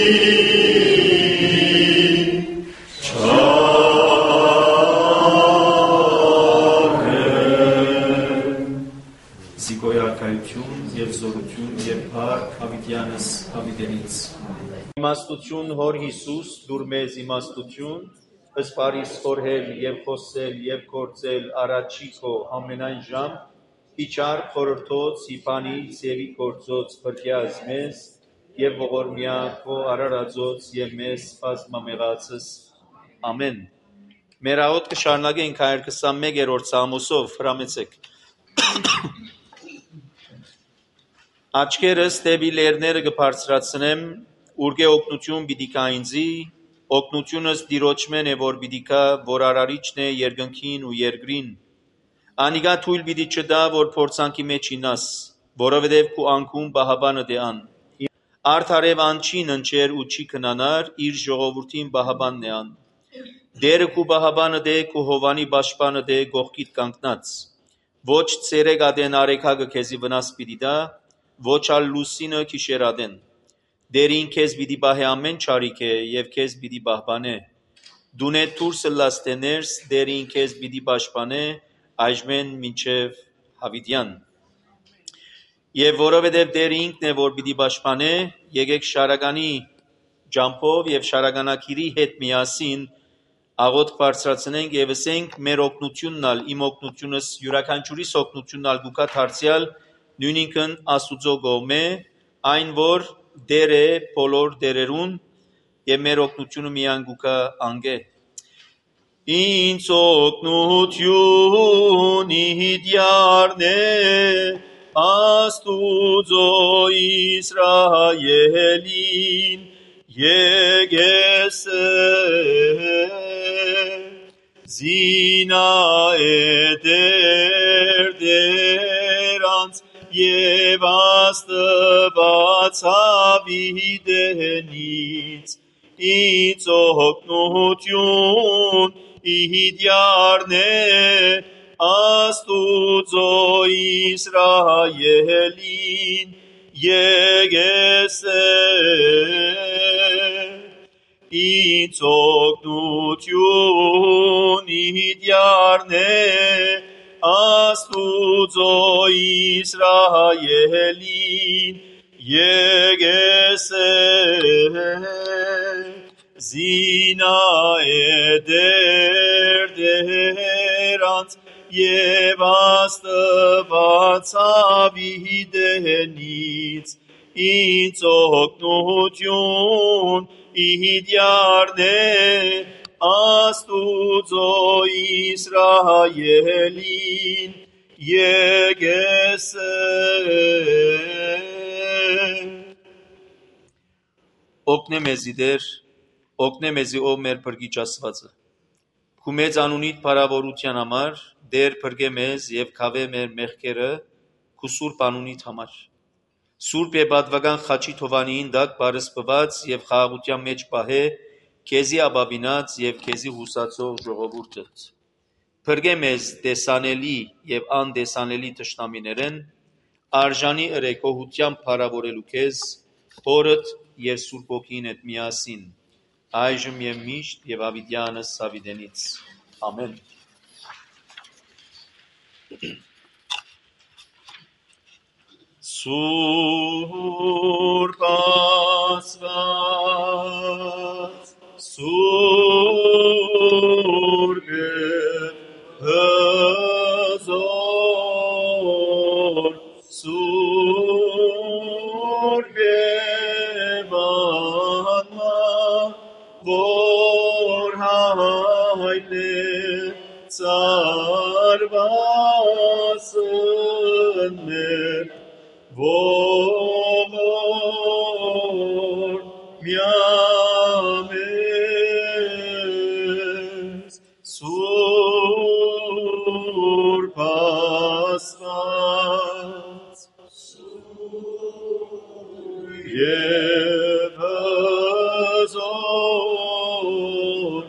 Զիգոյարքայություն և զորություն և փառք Հավիտյանս Հավիտենից։ Իմաստություն Հոր Հիսուս դուր մեզ իմաստություն, ըսպարիս խորհել և խոսել և գործել առաջի քո ամենայն ժամ, իչար խորհրդոց իպանից և ի գործոց բրկյազ մեզ և ողորմյա քո արարածոց և մեզ բազմամեղացս։ Ամեն։ Մեր աղոտ կշարունակենք 121-րդ սաղմոսով, հրամեցեք։ Աչքերս դեպի լեռները կբարձրացնեմ, ուրգե օգնություն պիտի գա ինձի, օգնությունս Տիրոջմեն է, որ պիտի գա, որ արարիչն է երկնքին ու երկրին։ Անիկա թույլ պիտի չտա, որ փորձանքի մեջ ինաս, որովհետև քու անկում պահապանը դեան։ Արդարև ան չի ննչեր ու չի քնանար, իր ժողովրդին պահապանն է ան։ Տերը քու պահապանը դե, քու հովանի պաշտպանը դե, կողքիդ կանգնած։ Ոչ ցերեկ ադեն արեգակը քեզի վնաս պիտի տա, ոչ ալ լուսինը գիշերադեն։ Տերին քեզ պիտի պահե ամեն չարիք է և քեզ պիտի պահպանե։ Դունե դուրս ըլլաս թե ներս, Տերին քեզ պիտի պաշտպանե այժմեն մինչև հավիտյան։ Եվ որովհետև Տերը ինքն է, որ պիտի պաշտպանե, եկեք շարականի ջամփով և շարականակիրի հետ միասին աղոթք բարձրացնենք և ասենք մեր օգնությունն ալ, իմ օգնությունս, յուրաքանչյուրիս օգնությունն ալ գուկա դարձյալ նույնինքն Աստուծո կողմէ, այն որ Տեր է բոլոր տերերուն և մեր օգնությունը միայն գուկա անգե։ Ինձ օգնություն իդյարն է Աստուծո Իսրայելին զինա է դերանց և Աստված հավիտենից ինձ օգնություն իդյարն է Աստուծո Իսրայելին ինձ օգնություն իդյարն է Աստուծո Իսրայելին զինա է դերանց և Աստված հավիտենից ինձ օգնություն իդյարն է Աստուծո Իսրայելին Օգնե մեզի Տեր, օգնե մեզի ով մեր փրկիչ Աստվածը։ Քու մեծ անունիդ փառավորության համար Տեր փրկե մեզ և քավե մեր մեղքերը քու սուրբ անունիդ համար։ Սուրբ եւ պատվական խաչի թովանիին տակ բարսպված եւ խաղաղության մեջ պահե քեզի ապավինած եւ քեզի հուսացող ժողովուրդդ։ Փրկե մեզ տեսանելի եւ անտեսանելի թշնամիներեն, արժանի ըրեքողությամբ փառավորելու քեզ, Հորդ եւ Սուրբ Ոգին հետ միասին, այժմ եւ միշտ եւ հավիտյանս հավիտենից։ Ամեն։ Սուրբ Աստված, Սուրբ հզոր, Սուրբ անմար, որ հայտնե ծարվասն մեր ողորմյամեզ Սուրբ Աստված և հզոր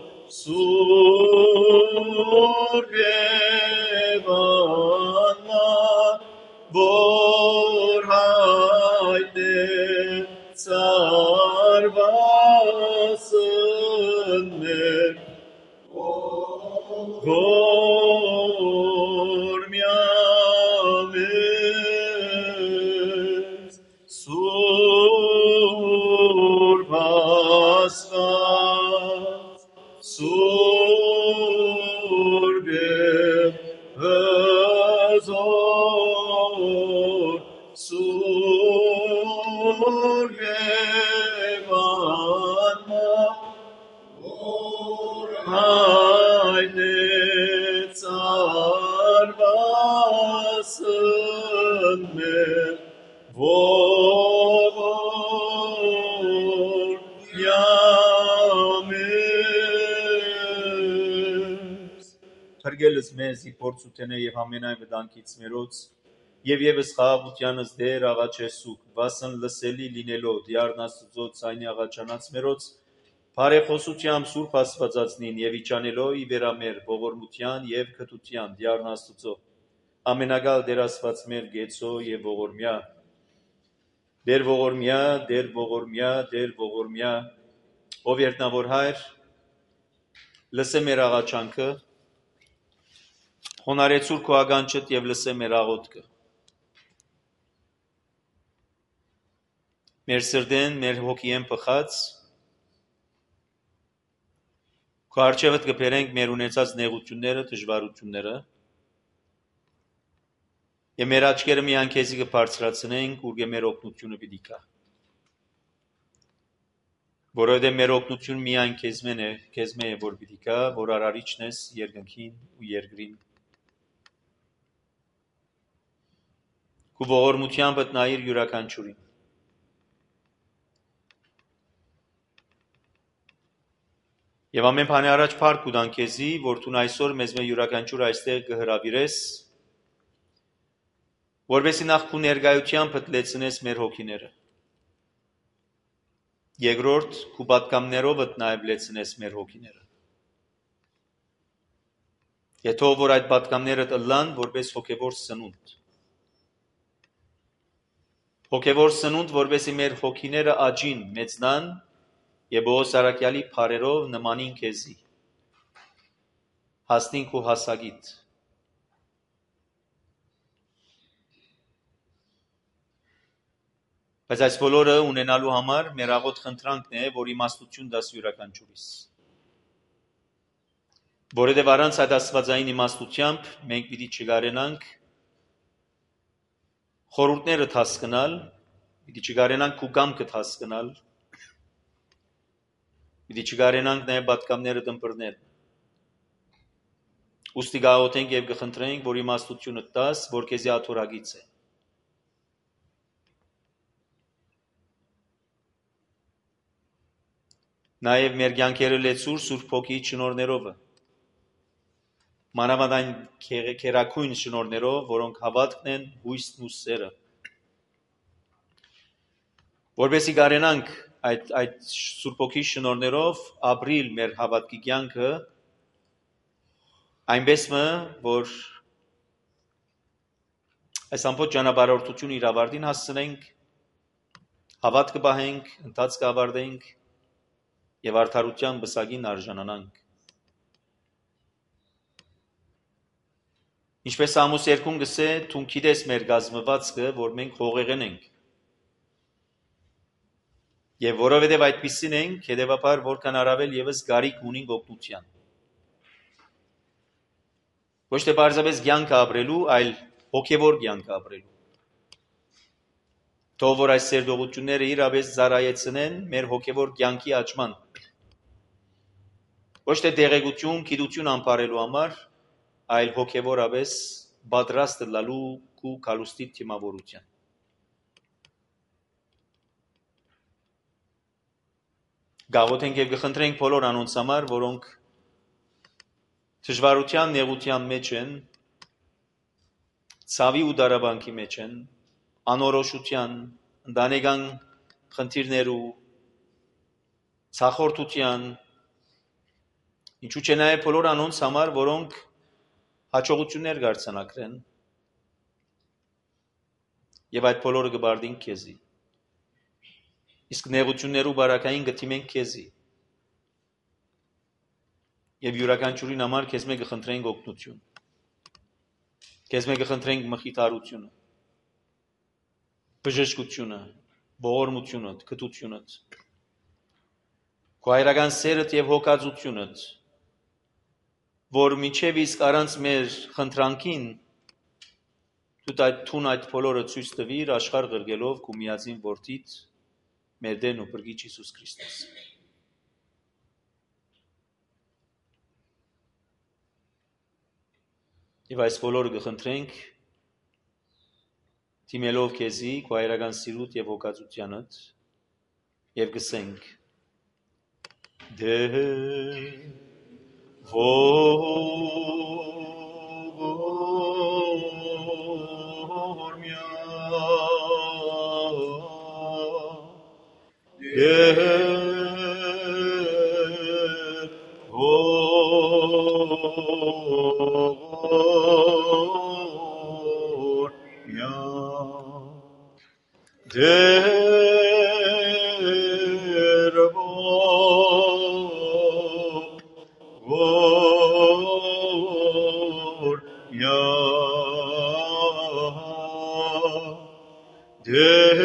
Սուրբ և անմար որ հայտնե ծարվասն մեր Գորմյա մեզ Սուրբ Աստված Սուրբ հզոր Սուրբ Արվասն մեր ողորմյամես Հրգելս մեզ իպորցութենե և ամենայն վտանգից մերոց և ևս խաղաղությանս դեր աղաչեսուք վասն լսելի լինելով դիարն Աստուծոց այն աղաչանած մերոց Բարեխոսությամբ Սուրբ Աստվածածնին և իջանելով ի վերամեր ողորմության և քթության դիարն Աստուծո ամենագալ Տեր Աստված մեր գեցո և ողորմյա Տեր ողորմյա Տեր ողորմյա Տեր ողորմյա ով երտնավոր Հայր լսե մեր աղաչանքը խոնարհեցուր քո ականջդ և լսե մեր աղոթքը մեր սրտեն մեր հոգիեն բխած Քո առջևդ կբերենք մեր ունեցած նեղությունները, դժվարությունները եւ մեր աչքերը միայն քեզի կբարձրացնենք, ուր մեր օգնությունը պիտի գա։ Որովհետեւ մեր օգնություն միայն քեզմեն է, որ պիտի գա, որ արարիչն ես երկնքին ու երկրին։ Քո ողորմությամբ նայիր յուրաքանչյուրին։ Եվ ամեն բանի առաջ փառք կտանք քեզի, որ դու այսօր մեզ յուրաքանչյուր այստեղ կհրավիրես, որովհետեւ նախ քո ներկայությամբ հտլեցնես մեր հոգիները։ Երկրորդ, քո պատգամներով նաև լեցնես մեր հոգիները։ Եթո որ այդ պատգամները ըլլան որպես հոգևոր սնունդ։ Հոգևոր սնունդ, որովհետեւ մեր հոգիները աճին, մեծնան եւ Պողոս Արաքյալի փարերով նմանին քեզի։ Հասնին քո հասակիդ։ Բայց այս բոլորը ունենալու համար մեր աղոտ խնդրանքն է, որ իմաստություն դաս յուրաքանչյուրիս։ Որովհետև առանց այդ աստվածային իմաստությամբ մենք պիտի չկարենանք խորհուրդները հասկանալ, պիտի չկարենանք քո կամքը հասկանալ, պիտի չկարենանք նաև պատգամները ըմբռնել։ Ուստի գաղութենք եւ կխնդրենք, որ իմաստությունը տաս, որ քեզի աթորագից է։ Նաև մեր կյանքերը լեցուր Սուրբ Հոգիի շնորհներով, մանավանդ այն քերակույն շնորհներով, որոնք հավատքն են, հույսն ու սերը։ Որպեսզի կարենանք այդ Սուրբ Հոգիի շնորհներով ապրիլ մեր հավատքի կյանքը, այնպես որ այս ամբողջ ճանապարհորդությունը իր ավարտին հասցնենք, հավատքը պահենք, ընթացքը ավարտենք եւ արդարության բսակին արժանանանք։ Ինչպես Սամուս 2-ն գսե, դու գիտես մեր գազմվածքը, որ մենք հողեղեն ենք։ Եվ որովհետև այդպիսին ենք, հետևաբար որքան առավել եւս գարիք ունենք օգնության։ Ոչ թե բարձրապես կյանք ապրելու, այլ հոգևոր կյանք ապրելու։ Թող որ այս սերտողությունները իրապես ծառայեցնեն մեր հոգևոր կյանքի աճման։ Ոչ թե դեղեցություն, գիտություն ամփարելու համար, այլ հոգևորապես պատրաստ լալու ու կալուստի թիմավորության։ Գաղութենք եւ կխնդրենք բոլոր անոնց համար, որոնք դժվարության, նեղության մեջ են, ցավի ու դարաբանքի մեջ են, անորոշության, ընտանեկան խնդիրներու, ցախորտության, ինչու՞ չէ նաեւ բոլոր անոնց համար, որոնք հաջողություններ կարձանակրեն, եւ այդ բոլորը կբարդին քեզի։ Իսկ նեղություններու բարակային գտիմենք քեզի։ Եվ յուրաքանչյուրին համար քեզ մեկը խնդրենք օգնություն։ Քեզ մեկը խնդրենք մխիթարությունը, բժշկությունը, ողորմությունը, գթությունը, քո հայրական սերդ եւ հոգածությունդ, որ միջև իսկ առանց մեր խնդրանքին դու այդ բոլորը ցույց տվիր աշխարհ գրգելով քո միածին որդիդ մեր Տերն ու Փրկիչ Հիսուս Քրիստոս։ Եվ այս բոլորը կխնդրենք դիմելով քեզի քո հայրական սիրուտ եւ հոգածությանդ եւ գսենք Դեր ողորմյա Դեր ողորմյա Դեր ողորմյա Դեր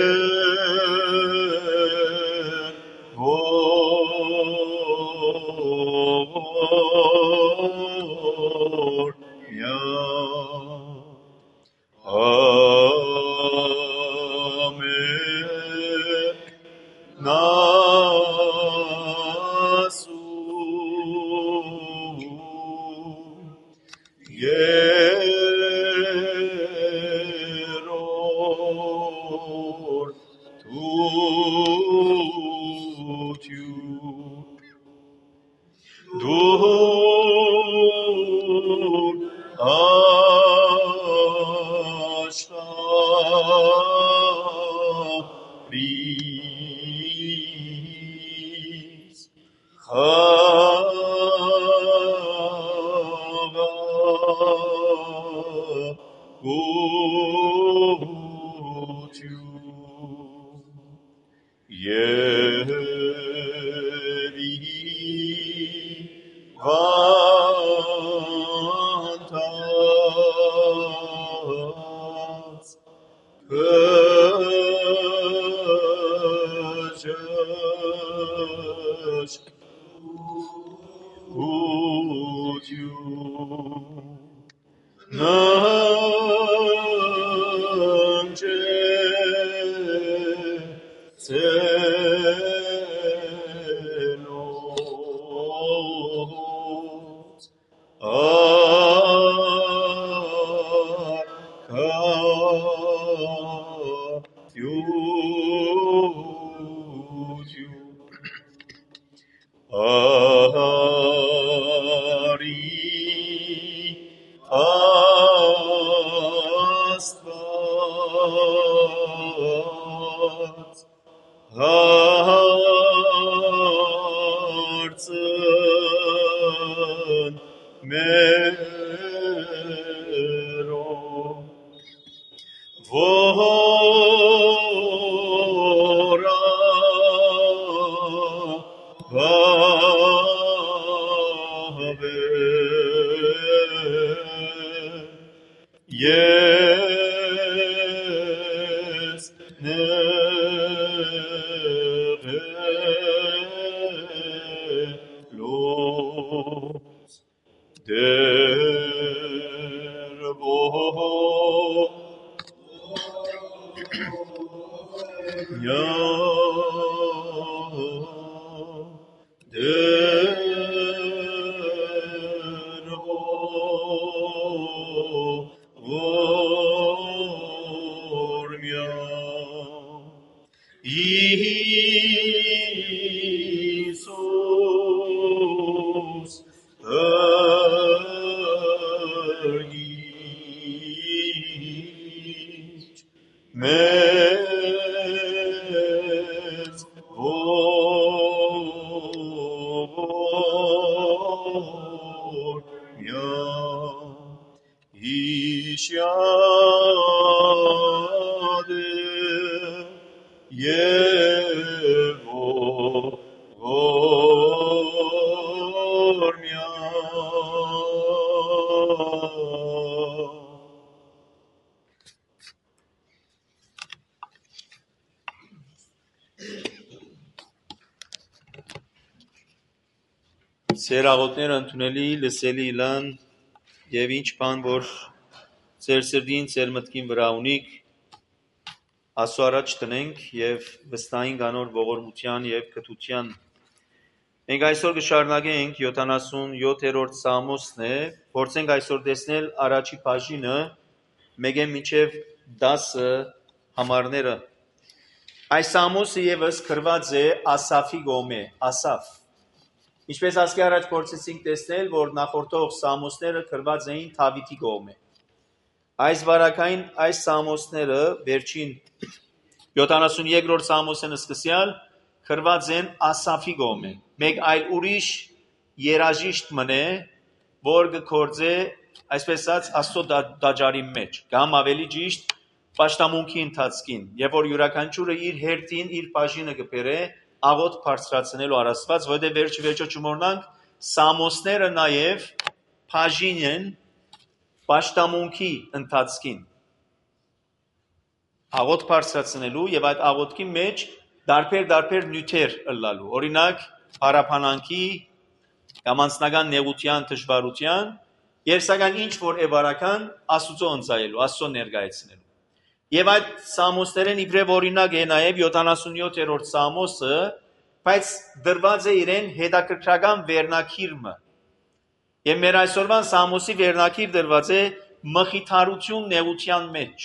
ողորմյա Amen. Nasu Yeror tutu Dur Ashtaris Chava Utu Yeri Vantas Purchase Utu Nanje Senos Harzen mero Vora Vave Yes Nevelos Derbo Ya Derbo Ormia Iisus Ergich Mes Ormia Ishade Ձեր աղոթները ընդունելի, լսելի լան եւ ինչ բան որ ձեր սրտին, ձեր մտքին վրա ունիք, Աստծո առաջ տնենք եւ վստահենք անոր ողորմության եւ կրթության։ Մենք այսօր կշարունակենք 77-րդ Սամոսն է, փորձենք այսօր տեսնել առաջի բաժինը 1-ին մինչև 10 համարները։ Այս Սամոսը եւս գրված է Ասաֆի կողմէ, Ասաֆ։ Ինչպես ասկի առաջ փորձեցինք տեսնել, որ նախորդող Սամոսները գրված էին Դավիթի կողմէ։ Այս վարակային այս Սամոսները վերջին 72-րդ Սամոսն սկսյալ գրված են Ասաֆի կողմէ։ Մեկ այլ ուրիշ երաժիշտ մնե, որ կգործե այսպես ասած Աստծո դաջարի մեջ, կամ ավելի ճիշտ պաշտամունքի ընթացքին, երբ որ յուրաքանչյուրը իր հերթին իր բաժինը կբերե աղոթ բարձրացնելու առասված, որտեղ վերջ-վերջո չմոռնանք Սամոսները նաև բաժին են պաշտամունքի ընթացքին աղոթ բարձրացնելու եւ այդ աղոթքի մեջ դարբեր նյութեր ըլլալու, օրինակ հարաբանանքի կամ անձնական նեղության դժվարության եւ սակայն ինչ որ էվարական Աստծո ընծայելու, Աստծո ներկայացնելու։ Եվ այդ Սամոսներն իբրև օրինակ է նաև 77-րդ Սամոսը, բայց դրված է իրեն հետաքրքրական վերնակիրը։ Եվ մեր այսօրվան Սամոսի վերնակիր դրված է մխիթարություն նեղության մեջ։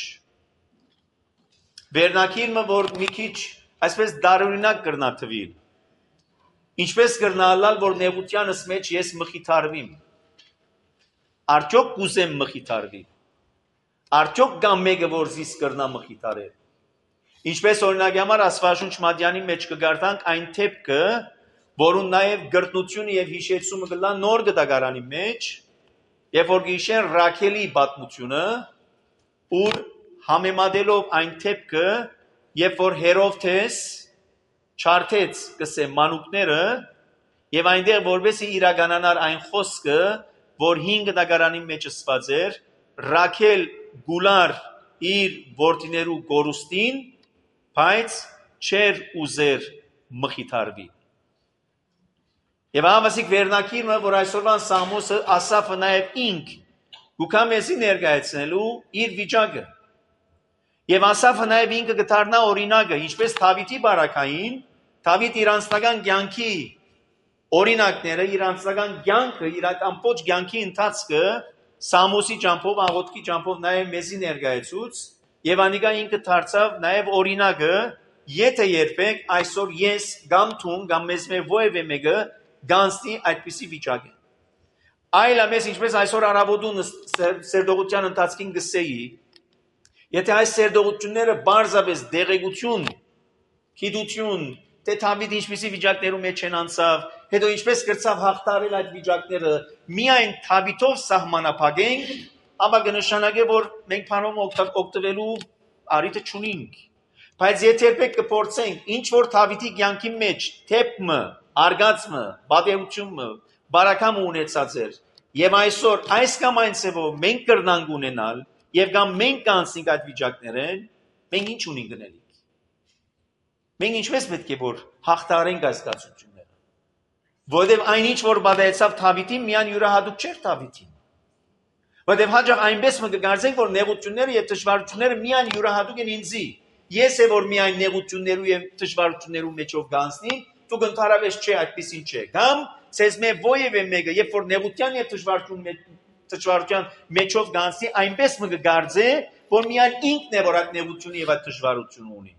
Վերնակիրը, որ մի քիչ այսպես դարօրինակ կրնա թվիլ։ Ինչպես կրնալալ, որ նեղությանս մեջ ես մխիթարվիմ։ Արդյոք կուզեմ մխիթարվի։ Արդյոք կա մեկը, որ զիս կրնա մխիթարել։ Ինչպես օրինակի համար Աստվածաշունչ Մատյանի մեջ կգարտանք այն թեփքը, որուն նաև գրտնությունը եւ հիշեցումը կլա նոր գտակարանի մեջ, երբ որ գիշեր Ռաքելի պատմությունը, ուր համեմատելով այն թեփքը, երբ որ Հերովդես չարթեց կսե մանուկները եւ այնտեղ որբեսի իրականանար այն խոսքը, որ 5 գտակարանի մեջ ասված էր, Ռաքել գուլար իր որդիներու գորուստին, բայց չեր ուզեր մխիթարվի։ Եվ ամասիկ վերնակիրը, որ այսօրվան Սամոսը Ասաֆը նաև ինք գուկամեսի ներկայացնելու իր վիճակը։ Եվ Ասաֆը նաև ինքը կդառնա օրինակը, ինչպես Դավիթի բարակային, Դավիթ իր անձնական կյանքի օրինակները, իր անձնական կյանքը, իր ամբողջ կյանքի ընթացքը Սամոսի ճամփով, աղոթքի ճամփով նաև մեզի ներկայացուց, եւ անիկա ինքը դարձավ նաև օրինակը, եթե երբեք այսօր ես կամ թուն կամ մեզ մեր ովևէ մեկը գանցնի այդպիսի վիճակը։ Այլ ամես ինչպես այսօր առավոտուն սերդողության ընթացքին գսեի, եթե այս սերդողությունները բարձրապես դեղեցություն, գիտություն, թե Դավիթ ինչպիսի վիճակներում մեջ են անցավ, հետո ինչպես կրծավ հաղթարել այդ վիճակները, միայն Դավիթով սահմանափակենք, ապա կնշանակե, որ մենք բանով օգտվելու արիթը չունենք։ Բայց եթե երբեք կփորձենք ինչ որ Դավիթի կյանքի մեջ թեփը, արգածը, բادرությունը, բարակամը ունեցած էր, եւ այսօր այս կամ այն ծևով մենք կրնանք ունենալ, եւ կամ մենք կանցնենք այդ վիճակներեն, մենք ինչ ունենք գնալիք։ Մենք ինչպես պետք է որ հաղթարենք այս կացությունները։ Որովհետեւ այնինչ որ բادرեցավ Դավիթին, միան յուրահատուկ չէր Դավիթին։ Որովհետեւ հաջող այնպես մենք կգարձենք, որ նեղությունները եւ դժվարությունները միան յուրահատուկ են ինձի։ Ես է որ միայն նեղություններու եւ դժվարություններու մեջով գանցնի, դուք ընդհանրապես չէ այդպեսին չէ։ Կամ ցեզ մե ովևէ մեկը, երբ որ նեղության եւ դժվարության մեջով գանցնի, այնպես մենք կգարձե, որ միայն ինքն է որ այդ նեղությունը եւ այդ դժվարությունը ունի։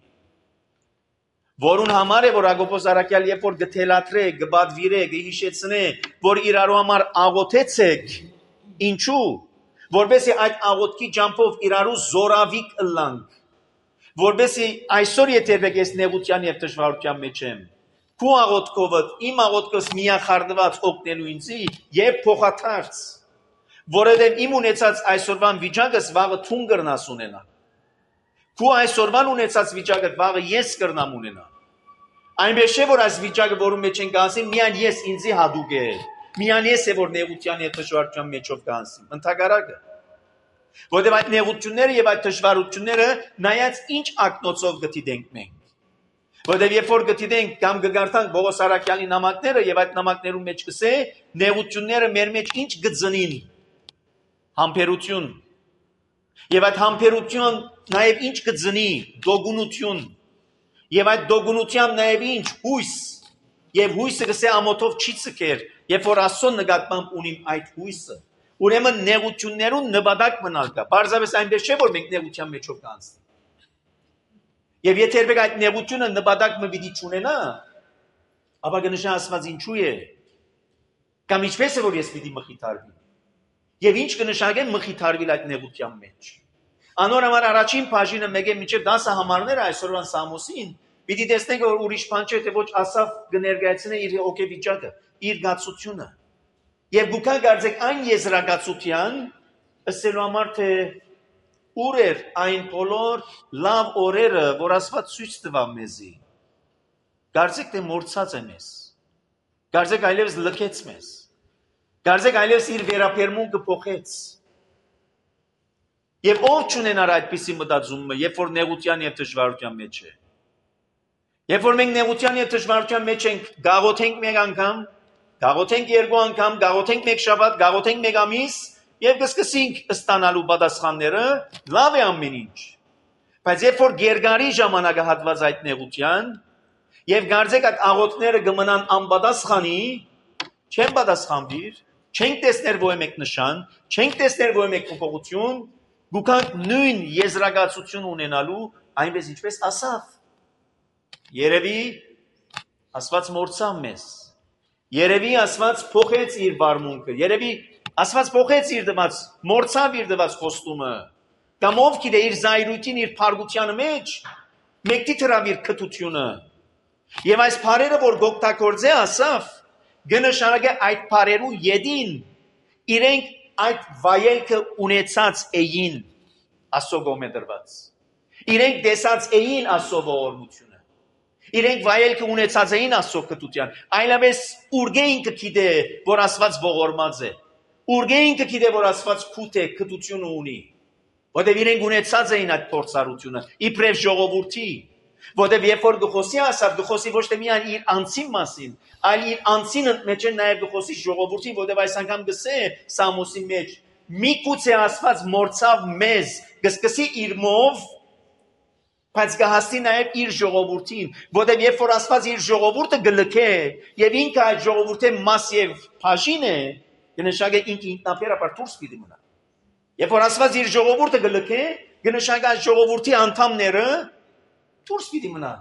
Որուն համար է որ Ագոպոս Արաքյալ երբ որ գթելաթրե, գբադվիրե, գհիշեցնե, որ իրարու համար աղոթեցեք, ինչու, որբեսի այդ աղոթքի ջամփով իրարու զորավիկ ըլլանք, որբեսի այսօր եթե ես նեղության եւ դժվարության մեջ եմ, քու աղոթքով իմ աղոթքս միախառնված օգնելու ինձի եւ փոխաթարց, որովհետեւ իմ ունեցած այսօրվան վիճակս վաղը թուն կրնաս ունենալ։ Քու այսօրվան ունեցած վիճակը վաղը ես կրնամ ունենալ։ Այնպես չէ որ այս վիճակը որում մեջ ենք ասի միայն ես ինձի հատուկ է միայն ես է որ նեղության եւ դժվարության մեջով կանսիմ ընդհակառակը որտեղ այդ նեղությունները եւ այդ դժվարությունները նայած ինչ ակնոցով գտիդենք մենք որտեղ երբ որ գտիդենք կամ կգարտանք Բողոս Արաքյալի նամակները եւ այդ նամակներում մեջ կսե նեղությունները մեր մեջ ինչ գծնին համբերություն եւ այդ համբերություն նաեւ ինչ գծնի դոգունություն եւ այդ դոգունությամբ նաեւ ինչ հույս եւ հույսը կսե ամոթով չի ցկեր երբ որ Աստծո նկատմամբ ունիմ այդ հույսը ուրեմն նեղություններուն նպատակ մնալ կա բարձրապես այնպես չէ որ մենք նեղության մեջով կանցնենք եւ եթե երբեք այդ նեղությունը նպատակ մը պիտի չունենա ապա կնշա Աստված ինչու է կամ ինչպես է որ ես պիտի մխիթարվի եւ ինչ կնշանակե մխիթարվել այդ նեղության մեջ անոր համար առաջին բաժինը մեկ է միջև 10 համարները այսօրվան Սամոսին պիտի տեսնենք որ ուրիշ բան չէ թե ոչ Ասավ կներկայացնե իր օկեվիճակը իր գացությունը եւ գուքա գարձեք այն եզրակացության ըսելու համար թե ուր էր այն բոլոր լավ օրերը որ Աստված ցույց տվավ մեզի գարձեք թե մորցած է մեզ գարձեք այլևս լքեց մեզ գարձեք այլևս իր վերապերմունքը փոխեց եւ ով չունենար այդպիսի մտածումը երբ որ նեղության եւ դժվարության մեջ է երբ որ մենք նեղության եւ դժվարության մեջ ենք գաղոթենք մեկ անգամ գաղոթենք երկու անգամ գաղոթենք մեկ շաբաթ գաղոթենք մեկ ամիս եւ կսկսենք ստանալու պատասխանները լավ է ամեն ինչ բայց երբ որ գերգարի ժամանակահատված այդ նեղության եւ գարձեք այդ աղոթները կմնան անպատասխանի չեն պատասխանվիր չենք տեսներ ոչ մեկ նշան չենք տեսներ ոչ մեկ փոփոխություն գուքանք նույն եզրակացություն ունենալու այնպես ինչպես Ասավ երևի Աստված մորցավ մեզ երևի Աստված փոխեց իր վարմունքը երևի Աստված փոխեց իր դված մորցավ իր դված խոստումը կամ ով գիտե իր զայրույթին իր փարգությանը մեջ մեկտի թրավ իր քթությունը եւ այս բարերը որ գոկտակորձե Ասավ գնշարագե այդ բարերու յեդին իրենք այդ վայելքը ունեցած էին Աստծո գոմե դրված իրենք տեսած էին Աստծո ողորմությունը իրենք վայելքը ունեցած էին Աստծո քթության այլապես ուրգեին կգիտե որ Աստված ողորմած է ուրգեին կգիտե որ Աստված քութ է քթությունը ունի որտեղ իրենք ունեցած էին այդ փորձառությունը իբրև ժողովրդի որտեղ երբ որ գխոսի Ասավ գխոսի ոչ թե միայն իր անձին մասին այլ իր անձին մեջ նաև գխոսի ժողովրդին որտեղ այս անգամ գսե Սամոսի մեջ մի կուցե Աստված մորցավ մեզ գսկսի իր մով բայց կհասնի նաև իր ժողովրդին որտեղ երբ որ Աստված իր ժողովուրդը գլքե եւ ինքը այդ ժողովրդի մաս եւ բաժին է կնշանակե ինքը ինքնաբերաբար դուրս պիտի մնա երբ որ Աստված իր ժողովուրդը գլքե կնշանակե այդ ժողովրդի անդամները դուրս պիտի մնան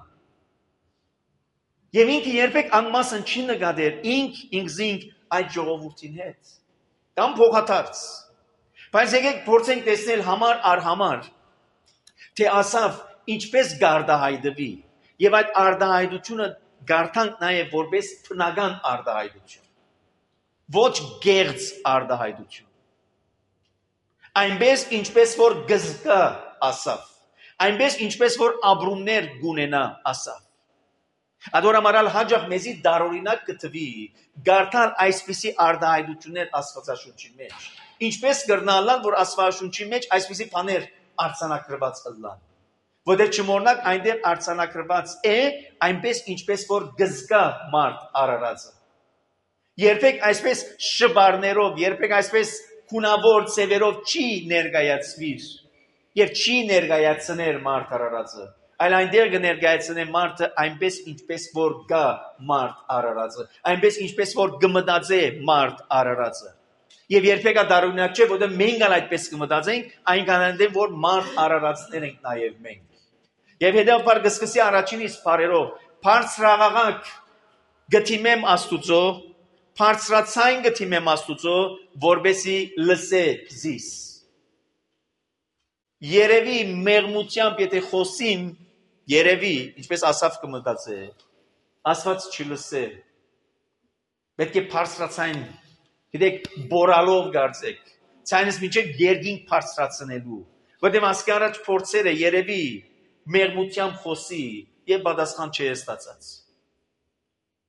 եւ ինքը երբեք անմասն չի նկատեր ինքզինք այդ ժողովրդին հետ կամ փոխադարձ բայց եկեք փորձենք տեսնել համար առ համար թե Ասավ ինչպես գարդահայտվի եւ այդ արդահայտությունը գարթանք նաեւ որպես բնական արդահայտություն ոչ գերձ արդահայտություն այնպես ինչպես որ գզկա Ասավ այնպես ինչպես որ ապրումներ գունենա Ասավ Ադորամարալ հաջող մեզի դարօրինակ կտվի գարթալ այսպիսի արդահայտություններ Աստվածաշունչի մեջ ինչպես կրնալան որ Աստվածաշունչի մեջ այսպիսի բաներ արձանագրված ըլլան որտեղ չմոռնաք այնտեղ արձանագրված է այնպես ինչպես որ գզկա մարդ արարածը երբեք այսպես շբարներով երբեք այսպես քունավոր ծևերով չի ներկայացվիր եւ չի ներկայացներ մարդ արարածը այլ այնտեղ կներկայացնե մարդը այնպես ինչպես որ գա մարդ արարածը այնպես ինչպես որ գմտածե մարդ արարածը եւ երբեք դարունակ չէ որտեղ մենք ալ այդպես կմտածենք այնքան այնտեղ որ մարդ արարածներ ենք նաեւ մենք եւ հետեւաբար գսկսի առաջին իսկ բարերով բարձրաղաղակ գտիմեմ Աստուծո բարձրացայն գտիմեմ Աստուծո որբեսի լսե զիս երևի մեղմությամբ եթե խոսիմ երևի ինչպես Ասավ կմտածե Աստված չլսե պետք է բարձրացայն գիտեք բորալով գարձեք ցայնս մինչև երգինք բարձրացնելու որտեղ ասկի առաջ փորձերը երևի մեղմությամբ խոսի եւ պատասխան չի ստացած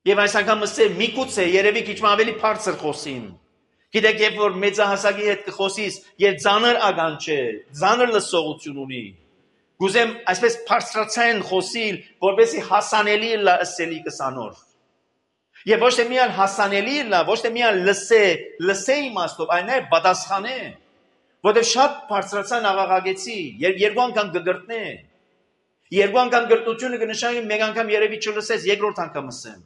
Եվ այս անգամ մսեր միգուցե երևի քիչ ավելի բարձր խոսին։ Գիտեք, երբ որ մեծահասակի հետ կխոսիս եւ ծանր ագանջ է, ծանր լսողություն ունի, գուզեմ այսպես բարձրացան խոսիլ, որպեսզի հասանելի լսելի կսանոր։ Եվ ոչ թե միան հասանելի լա, ոչ թե միան լսե իմաստով, այլ նաև պատասխանե, որտեղ շատ բարձրացան աղաղագեցի, երկու անգամ կգրտնե, երկու անգամ գրտնությունը կնշանակի մեկ անգամ երևի չլսես, երկրորդ անգամ ասեմ,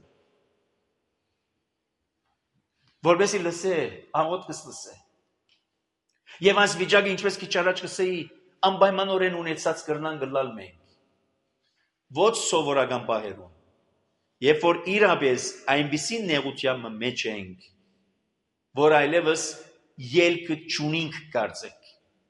որպեսզի լսե, աղոտ կսլսե։ Եվ այս վիճակը ինչպես քիչ առաջ կսեի, անպայմանորեն ունեցած կրնան գլալ մենք, ոչ սովորական բահերում, երբ որ իրապես այնպիսի նեղության մեջ ենք, որ այլևս ելքը չունինք կարծեք,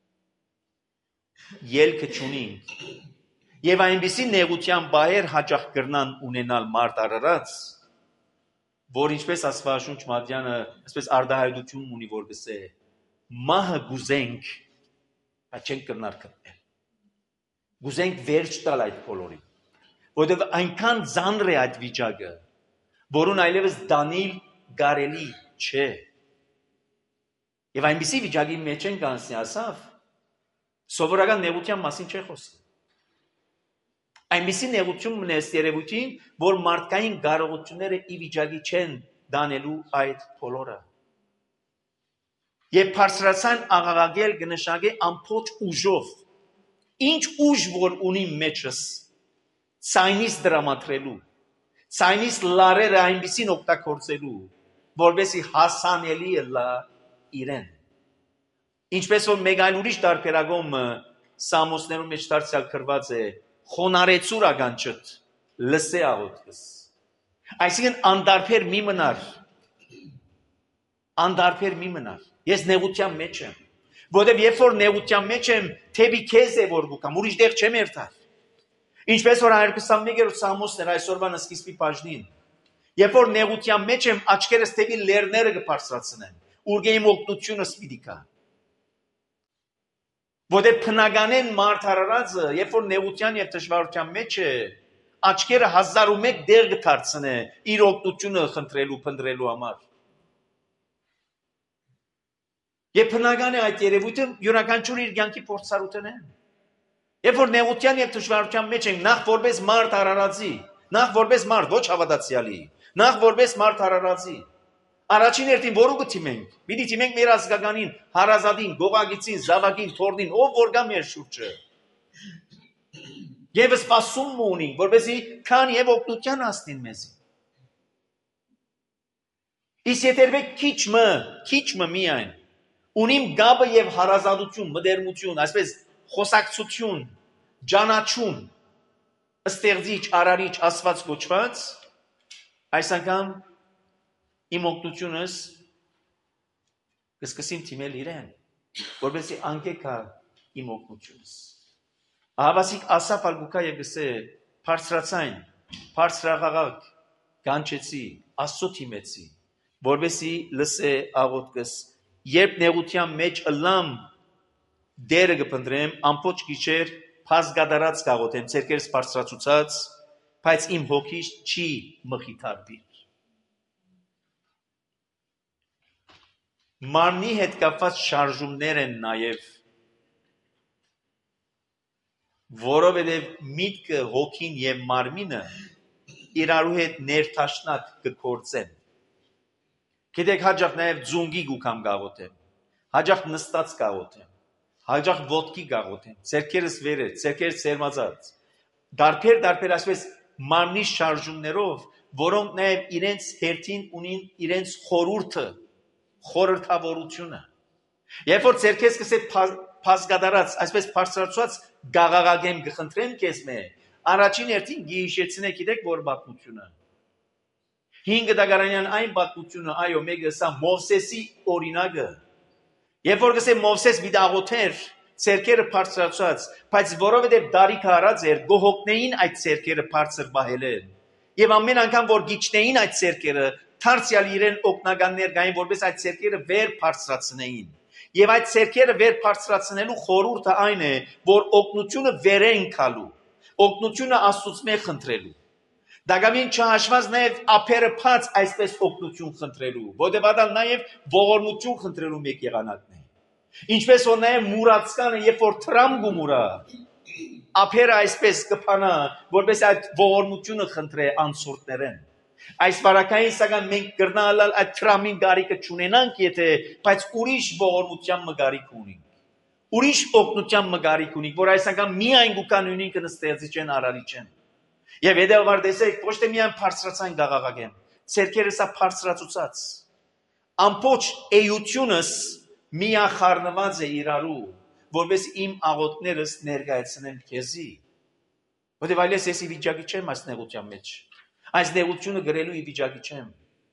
ելքը չունինք, եւ այնպիսի նեղության բահեր հաճախ կրնան ունենալ մարդ արարած, որ ինչպես Աստվածաշունչ Մատյանը այսպես արդահայտություն ունի, որ գսե, մահը գուզենք, բայց չենք կրնար գտնել, գուզենք վերջ տալ այդ բոլորին, որտեղ այնքան ծանր է այդ վիճակը, որուն այլևս դանիլ կարելի չէ։ Եվ այնպիսի վիճակի մեջ ենք անցնի ասավ, սովորական նեղության մասին չէ խոսքը։ Այնպիսի նեղություն մնես երևույթին, որ մարդկային կարողությունները ի վիճակի չեն դանելու այդ բոլորը։ Եվ բարձրացան աղաղակել կնշանակի ամբողջ ուժով, ինչ ուժ որ ունի մեջս, ցայնից դրամատրելու, ցայնից լարերը այնպիսին օգտագործելու, որպեսզի հասանելի լա իրեն։ Ինչպես որ մեկ այլ ուրիշ տարբերակում Սամոսներում մեջ դարձյալ գրված է, խոնարեցուր ականջդ լսե աղոթքս։ Այսինքն անդարբեր մի մնար, անդարբեր մի մնար։ Ես նեղության մեջ եմ, որովհետև երբ որ նեղության մեջ եմ, թեպի քեզ է որ գուկամ, ուրիշ տեղ չեմ երթար։ Ինչպես որ 121-րդ Սամոսն էր այսօրվան սկիզբի բաժնին, երբ որ նեղության մեջ եմ, աչքերս թեպի լեռները կբարձրացնեն, ուրգեիմ օգնությունս պիտի գա։ Որտեղ բնականեն մարդ արարածը, երբ որ նեղության եւ դժվարության մեջ է, աչքերը 1001 դեր կդարձնե իր օգնությունը խնդրելու, փնտրելու համար։ Եվ բնական է այդ երևույթը յուրաքանչյուր իր կյանքի փորձառութն է։ Երբ որ նեղության եւ դժվարության մեջ ենք, նախ որպես մարդ արարածի, նախ որպես մարդ ոչ հավատացյալի, նախ որպես մարդ արարածի, առաջին հերթին որու կթիմենք։ Պիտի թիմենք մեր ազգականին, հարազատին, գողագիցին, զավակին, թորնին, ով որ գա մեր շուրջը։ Եվ սպասում ունենք, որպեսզի քան եւ օգնության հասնին մեզի։ Իսկ եթե քիչ միայն ունիմ գաբը եւ հարազատություն, մդերմություն, այսպես խոսակցություն, ճանաչում, ստեղծիչ, արարիչ, Աստված կոչված, այս անգամ իմ օգնությունս կսկսեմ թիմել իրեն, որպեսզի անկեկա իմ օգնությունս։ Ահավասիկ ասապ ալգուկա եւ գսե բարձրացայն, բարձրաղաղակ, կանչեցի, Աստծո թիմեցի, որպեսզի լսե աղոթքս, երբ նեղության մեջ ըլլամ դերը կփնտրեմ, ամբողջ գիշեր փազգադարած կաղոթեմ, ցերկերս բարձրացուցած, բայց իմ հոգիս չի մխիթարվի։ Մարմնի հետ կապված շարժումներ են նաև, որովհետև միտքը, հոգին եւ մարմինը իրարու հետ ներթաշնակ կգործեն։ Գիտեք, հաճախ նաև ձունգի գուքամ գաղոթեմ, հաճախ նստած գաղոթեմ, հաճախ ոտքի գաղոթեմ, ցերկերս վերը, ցերկերս սերմացած, դարբեր այսպես մարմնի շարժումներով, որոնք նաև իրենց հերթին ունին իրենց խորհուրդը, խորհրդավորությունը։ Երբ որ ցերկես կսե փազգադարած, այսպես բարձրացված գաղաղագեմ կխնդրեմ քեզ մե, առաջին հերթին գիշեցնե գիտեք որ պատմությունը։ 5 դագարանյան այն պատմությունը, այո, մեկը սա Մովսեսի օրինակը։ Երբ որ գսե Մովսես վիդաղոթեր, ցերկերը բարձրացած, բայց որովհետև դարիքը արած էր, գողոքնեին այդ ցերկերը բարձր բահելեն։ Եվ ամեն անգամ որ գիչնեին այդ ցերկերը, թարցյալ իրեն օգնականներ գային, որպես այդ ցերկերը վեր բարձրացնեին։ Եվ այդ ցերկերը վեր բարձրացնելու խորհուրդը այն է, որ օգնությունը վեր են գալու, օգնությունը Աստծուց մե խնդրելու։ Դակամին չհաշված նաև ափերը փած այսպես օգնություն խնդրելու, որտեղ ադալ նաև ողորմություն խնդրելու մեկ եղանակն է։ Ինչպես որ նաև մուրացկանը, երբ որ տրամ գումուրա, ափերը այսպես կփանա, որպես այդ ողորմությունը խնդրե անցորդներեն։ Այս վարակային սակայն մենք կրնալ այդ տրամին գարիկը չունենանք, եթե բայց ուրիշ ողորմության մգարիկ ունենք։ Ուրիշ օգնության մգարիկ ունենք, որ այս անգամ միայն գուկան ունենք նստեցի չեն արարի չեն։ Եվ հետևաբար տեսեք, ոչ թե միայն բարձրացան գաղաղագեմ, ցերկերը սա բարձրացուցած։ Ամբողջ էությունս միախառնված է իրարու, որպես իմ աղոթներս ներկայացնեմ քեզի։ Որտեւ այլես ես ի վիճակի չեմ այս նեղության մեջ։ Այս նեղությունը գրելու ի վիճակի չեմ։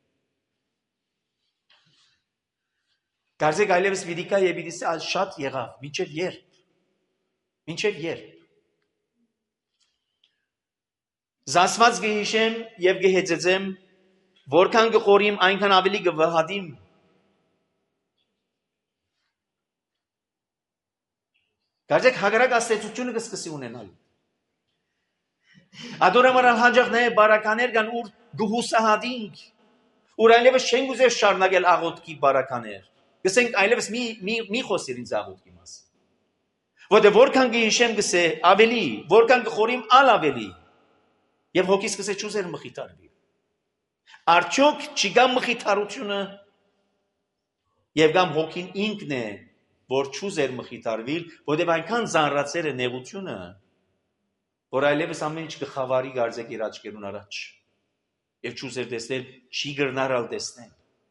Կարծեք այլևս վիդիկա եւ իդիսը շատ եղավ, մինչեւ երբ։ Մինչեւ երբ։ Զասված գհիշեմ եւ գհեծեծեմ, որքան գխորիմ, այնքան ավելի գվհադիմ։ Կարծեք հագարակ աստեցությունը կսկսի ունենալ։ Ադորամարալ հաջող նաև բարականեր կան ուր գուհուսահադինք, ուր այլևս չեն գուզեր շարունակել աղոթքի բարականեր։ Գսենք այլևս մի խոսիր ինձ աղոթքի մասին։ Որտեղ որքան գհիշեմ գսե ավելի, որքան գխորիմ ալ ավելի։ Եվ հոգիս գսե չուզեր մխիթարվի։ Արդյոք չկա մխիթարությունը եւ կամ հոգին ինքն է, որ չուզեր մխիթարվիլ, որտեղ այնքան զանրացել է նեղությունը, որ այլևս ամեն ինչ կխավարի գարձեք իր աչքերուն առաջ եւ չուզեր տեսնել, չի գրնարալ տեսնել։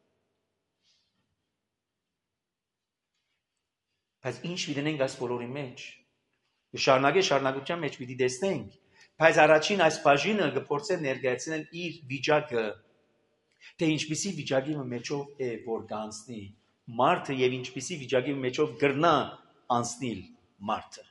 Բայց ինչ դինենք այս բոլորի մեջ։ Շարունակության մեջ պիտի տեսնենք, բայց առաջին այս բաժինը կփորձեն ներկայացնել իր վիճակը, թե ինչպիսի վիճակի մեջով է որ կանցնի մարդը եւ ինչպիսի վիճակի մեջով գրնա անցնել մարդը։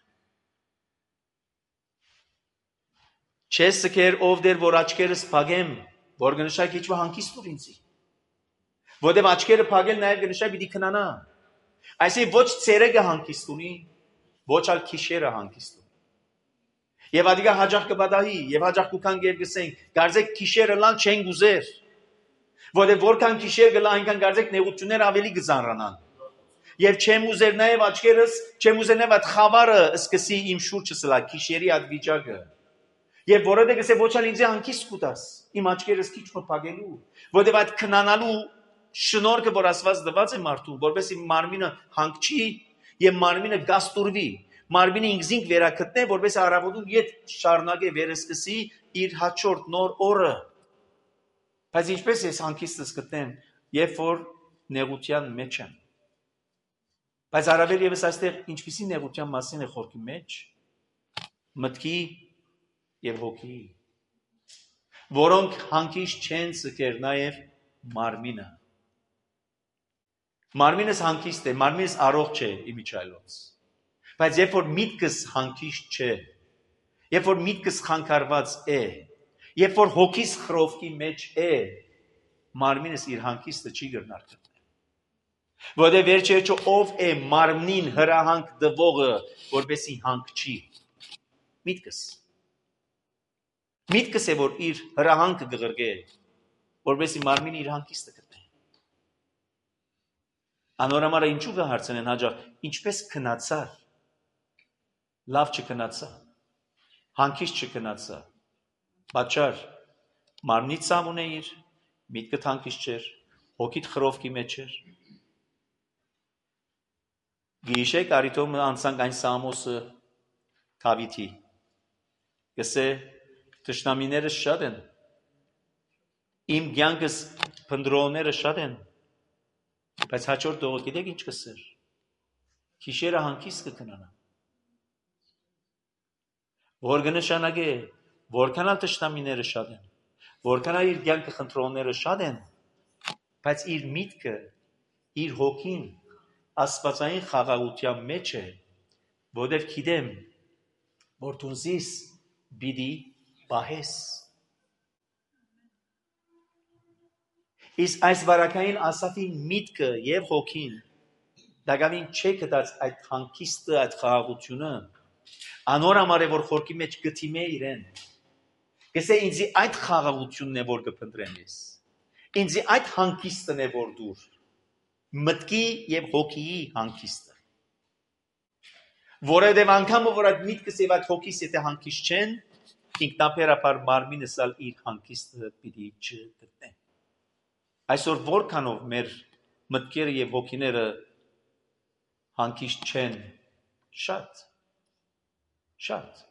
Չես սկեր ով դեր որ աչքերս փագեմ, որ գնշա քիչվա հանգիստ ուր ինձի։ Որտեւ աչքերը փագել նաեւ գնշա պիտի քնանա։ Այսինքն ոչ ցերեկը հանգիստ ունի, ոչ ալ քիշերը հանգիստ ունի։ Եվ ադիգա հաջող կբադահի, եւ հաջող կուքան գեւ գսենք, գարձեք քիշերը լան չեն գուզեր։ Որտեւ որքան քիշեր գլա այնքան գարձեք նեղություններ ավելի կզանրանան։ Եվ չեմ ուզեր նաեւ աչքերս, չեմ ուզեր նաեւ այդ խավարը սկսի իմ շուրջը սլա քիշերի այդ վիճակը։ Եվ որոդե գսե ոչ ալ ինձ հանգիստ կուտաս, իմ աչքերս քիչ մփագելու, որտեւ այդ քնանալու շնորհքը որ ասված դված է մարդու, որովհետեւ մարմինը հանգչի եւ մարմինը գաստուրվի, մարմինը ինքզինք վերակտնե, որովհետեւ արավոտուն իդ շարունակե վերսկսի իր հաջորդ նոր օրը։ Բայց ինչպես ես հանգիստս գտնեմ, երբ որ նեղության մեջ եմ։ Բայց առավել եւս այստեղ ինչպիսի նեղության մասին է խոսքի մեջ, մտքի եւ հոգի, որոնք հանգիստ չեն սկեր նաեւ մարմինը։ Մարմինս հանգիստ է, մարմինս առողջ է իմիջայլոց։ Բայց երբ որ միտքս հանգիստ չէ, երբ որ միտքս խանգարված է, երբ որ հոգիս խրովքի մեջ է, մարմինս իր հանգիստը չի գրնար գտնել։ Որտեղ վերջերջո ով է մարմնին հրահանգ դվողը, որպեսի հանգչի։ Միտքս։ Միտքս է որ իր հրահանգը գղրգե, որպեսի մարմինը իր հանգիստը գտնե։ Անորամարը ինչու կհարցնեն հաջող, ինչպես քնացար, լավ չքնացա, հանգիստ չքնացա, պատճառ մարմնից ցավ ունեիր, միտքդ հանգիստ չէր, հոգիդ խրովքի մեջ էր։ Գիշեք արիտոմ անցանք այն Սամոսը Թավիթի, գսե թշնամիները շատ են, իմ կյանքս փնդրողները շատ են, բայց հաջորդ դողը գիտեք ինչ կսեր, քիշերը հանգիստ կքնանա, որ կնշանակե, որքան ալ թշնամիները շատ են, որքան ալ իր կյանքը խնդրողները շատ են, բայց իր միտքը, իր հոգին աստվածային խաղաղության մեջ է, որտեղ գիտեմ, որ դունզիս պիտի պահես։ Իսկ այս վարակային ասացի միտքը եւ հոգին դակամին չէ կդած այդ հանգիստը, այդ խաղաղությունը, անոր համար է որ խորքի մեջ գտիմե իրեն, Գսե ինձի այդ խաղաղությունն է որ կփնտրեմ ես։ Ինձի այդ հանգիստն է որ դուր։ Մտքի եւ հոգիի հանգիստը։ Որովհետեւ անգամ որ այդ միտքս եւ այդ հոգիս եթե հանգիստ չեն, ինքնաբերաբար մարմինս ալ իր հանգիստը պիտի չգտնե։ Այսօր որքանով մեր մտքերը եւ հոգիները հանգիստ չեն, շատ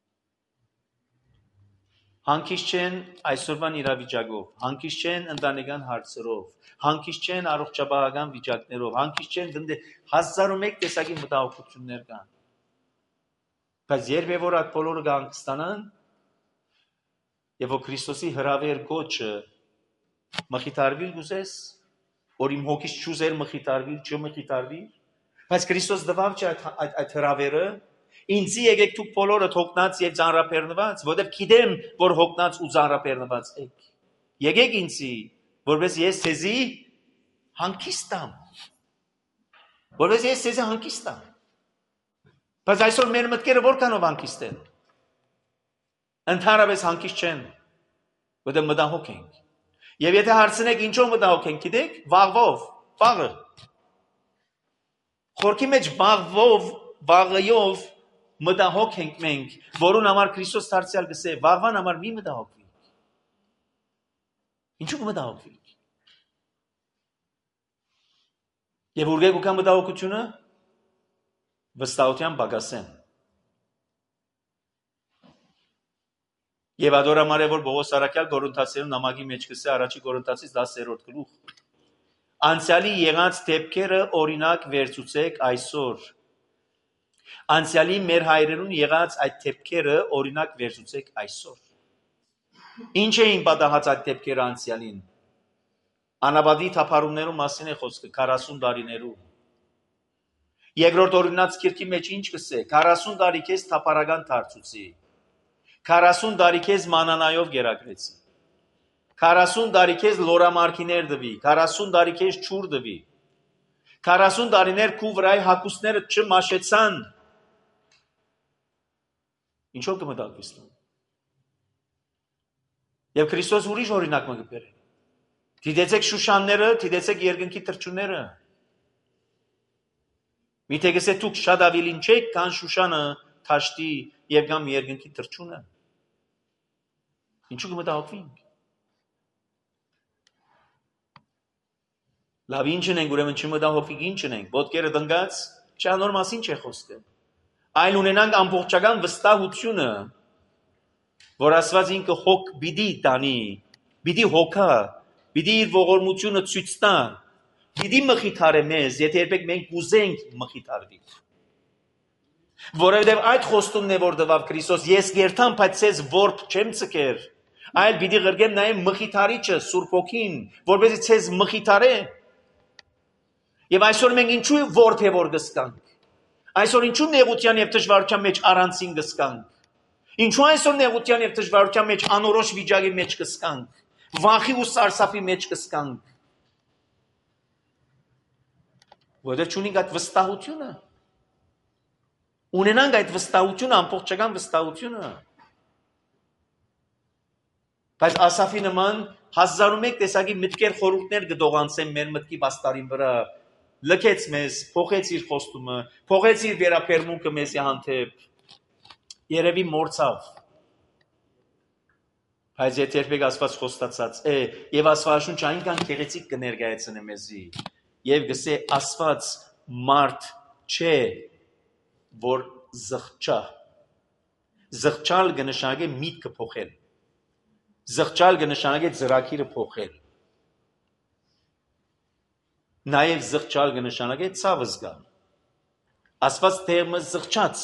հանգիստ չեն այսօրվան իրավիճակով, հանգիստ չեն ընտանեկան հարցերով, հանգիստ չեն առողջապահական վիճակներով, հանգիստ չեն հազար ու մեկ տեսակի մտահոգություններ կան։ Բայց երբ որ այդ բոլորը կհանգստանան, եւ որ Քրիստոսի հրավեր գոչը մխիթարվի գուզես, որ իմ հոգիս չուզեր մխիթարվի, չմխիթարվի, բայց Քրիստոս դվավ չէ այդ հրավերը, ինձի եկեք դուք բոլորը հոգնած եւ ծանրաբեռնված, որովհետեւ գիտեմ, որ հոգնած ու ծանրաբեռնված եք։ Եկեք ինձի, որպես ես ցեզի հանգիստ տամ։ Որպես ես ցեզի հանգիստ տամ։ Բայց այսօր մեր մտքերը որքանով հանգիստ են։ Ընդհանրապես հանգիստ չեն, որովհետեւ մտահոգ ենք։ Եվ եթե հարցնեք ինչով մտահոգ ենք, գիտեք, վաղը։ Խորքի մեջ վաղով մտահոգ ենք մենք, որուն համար Քրիստոս դարձյալ գսե, վաղվան համար մի մտահոգվի։ Ինչու կմտահոգվի։ Եվ ուր գա մտահոգությունը վստահության պակասեն։ Եվ ադորամար է որ Պողոս առաքյալ Կորինթացիներուն նամակի մեջ գսե առաջի Կորինթացից 10-րդ գլուխ։ Անցյալի եղած դեպքերը օրինակ վերցուցեք այսօր։ Անցյալի մեր հայրերուն եղած այդ դեպքերը օրինակ վերցուցեք այսօր։ Ինչ էին պատահած այդ դեպքերը անցյալին։ Անաբադի թափառումներու մասին է խոսքը 40 տարիներու։ Երկրորդ օրինաց քիրքի մեջ ինչ կսե 40 տարի քեզ թափառական դարձուցի։ 40 տարի քեզ մանանայով գերակրեցի։ 40 տարի քեզ լորամարքիներ դվի, 40 տարի քեզ ճուր դվի։ 40 տարիներ քու վրայ հակուսները չմաշեցան։ Ինչով կմտահոգվես։ Եվ Քրիստոս ուրիշ օրինակ մը կբերե։ Դիտեցեք շուշանները, դիտեցեք երկնքի թռչունները։ Միթե գսե դուք շատ ավելին չեք, քան շուշանը, թաշտի եւ կամ երկնքի թռչունը։ Ինչու կմտահոգվենք։ Լավ ինչ ենք, ուրեմն չմտահոգվենք, ինչ ենք, ոտքերը դնգած, չանոր մասին չէ խոսքը։ Այլ ունենանք ամբողջական վստահությունը, որ Աստված ինքը հոգ պիտի տանի, պիտի հոգա, պիտի իր ողորմությունը ցույց տա, պիտի մխիթարե մեզ, եթե երբեք մենք ուզենք մխիթարվի։ Որովհետև այդ խոստումն է որ տվավ Քրիստոս, ես գերտամ, բայց ցեզ որբ չեմ ցկեր, այլ պիտի ղրգեմ նաև մխիթարիչը, Սուրբ Հոգին, որպեսզի ցեզ մխիթարե։ Եվ այսօր մենք ինչու որբ է որ գսկանք։ Այսօր ինչու նեղության եւ դժվարության մեջ առանցին գսկանք։ Ինչու այսօր նեղության եւ դժվարության մեջ անորոշ վիճակի մեջ կսկանք։ Վախի ու սարսափի մեջ կսկանք։ Որտեղ չունենք այդ վստահությունը։ Ունենանք այդ վստահությունը, ամբողջական վստահությունը։ Բայց Ասաֆի նման 1001 տեսակի մտքեր խորհուրդներ կդողանցեն մեր մտքի բաստարին վրա։ Լքեց մեզ, փոխեց իր խոստումը, փոխեց իր վերապերմունքը մեզի հանդեպ։ Երևի մորցավ։ Բայց եթե երբեք Աստված խոստացած է, եւ Աստվածաշունչը այնքան գեղեցիկ կներկայացնե մեզի, եւ գսե Աստված մարդ չէ, որ զղջա։ Զղջալ կնշանակե միտքը փոխել։ Զղջալ կնշանակե ծրագիրը փոխել։ Նաև զղջալ կնշանակե ցավը զգալ։ Աստված դերմը զղջաց,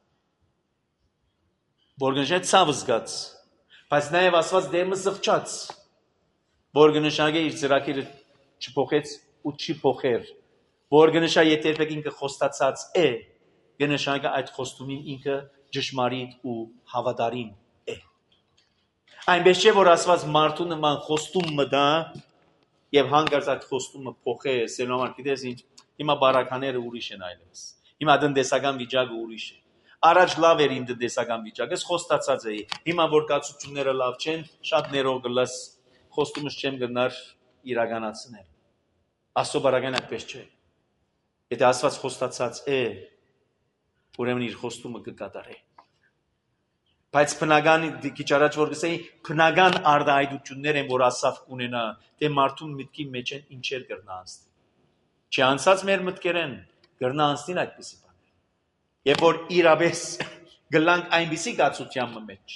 որ կնշանակե ցավը զգաց, բայց նաև Աստված դերմը զղջաց, որ կնշանակե իր ծրագիրը չփոխեց ու չի փոխեր, որ կնշանակե եթե երբեք ինքը խոստացած է, կնշանակե այդ խոստումին ինքը ճշմարիտ ու հավատարիմ է։ Այնպես չէ որ Աստված մարդու նման խոստում մտա եւ հանգարց այդ խոստումը փոխե, սենոմար գիտես ինչ, հիմա բարակաները ուրիշ են այլևս։ Հիմա տնտեսական վիճակը ուրիշ է։ Առաջ լավ էր իմ տնտեսական վիճակս, խոստացած էի։ Հիմա որ կացությունները լավ չեն, շատ ներող գլաս, խոստումս չեմ գնար իրականացնել։ Աստծո բարական այդպես չէ։ Եթե Աստված խոստացած է, ուրեմն իր խոստումը կկատարի։ Բայց բնական քիչ առաջ որ գսեի, բնական արտահայտություններ են, որ Ասավ կունենա, թե մարդուն մտքի մեջ են ինչեր կրնանցնի։ Չանցած մեր մտքերեն կրնանցնին այդպիսի բաներ։ Երբ որ իրապես գլանք այնպիսի կացության մեջ,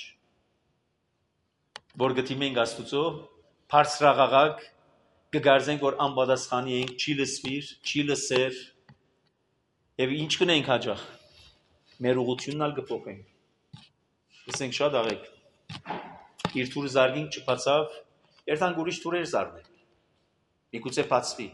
որ գտիմենք Աստուծո, բարձրաղաղակ կգարձենք, որ անպատասխանի ենք, չի լսվիր, չի լսեր, եւ ինչ կնենք հաջող։ Մեր ուղղությունն ալ կփոխենք։ Ասենք շատ աղեք։ Իր թուրը զարգինք չփացավ, երթանք ուրիշ թուրեր զարնենք։ Միգուցե բացվի։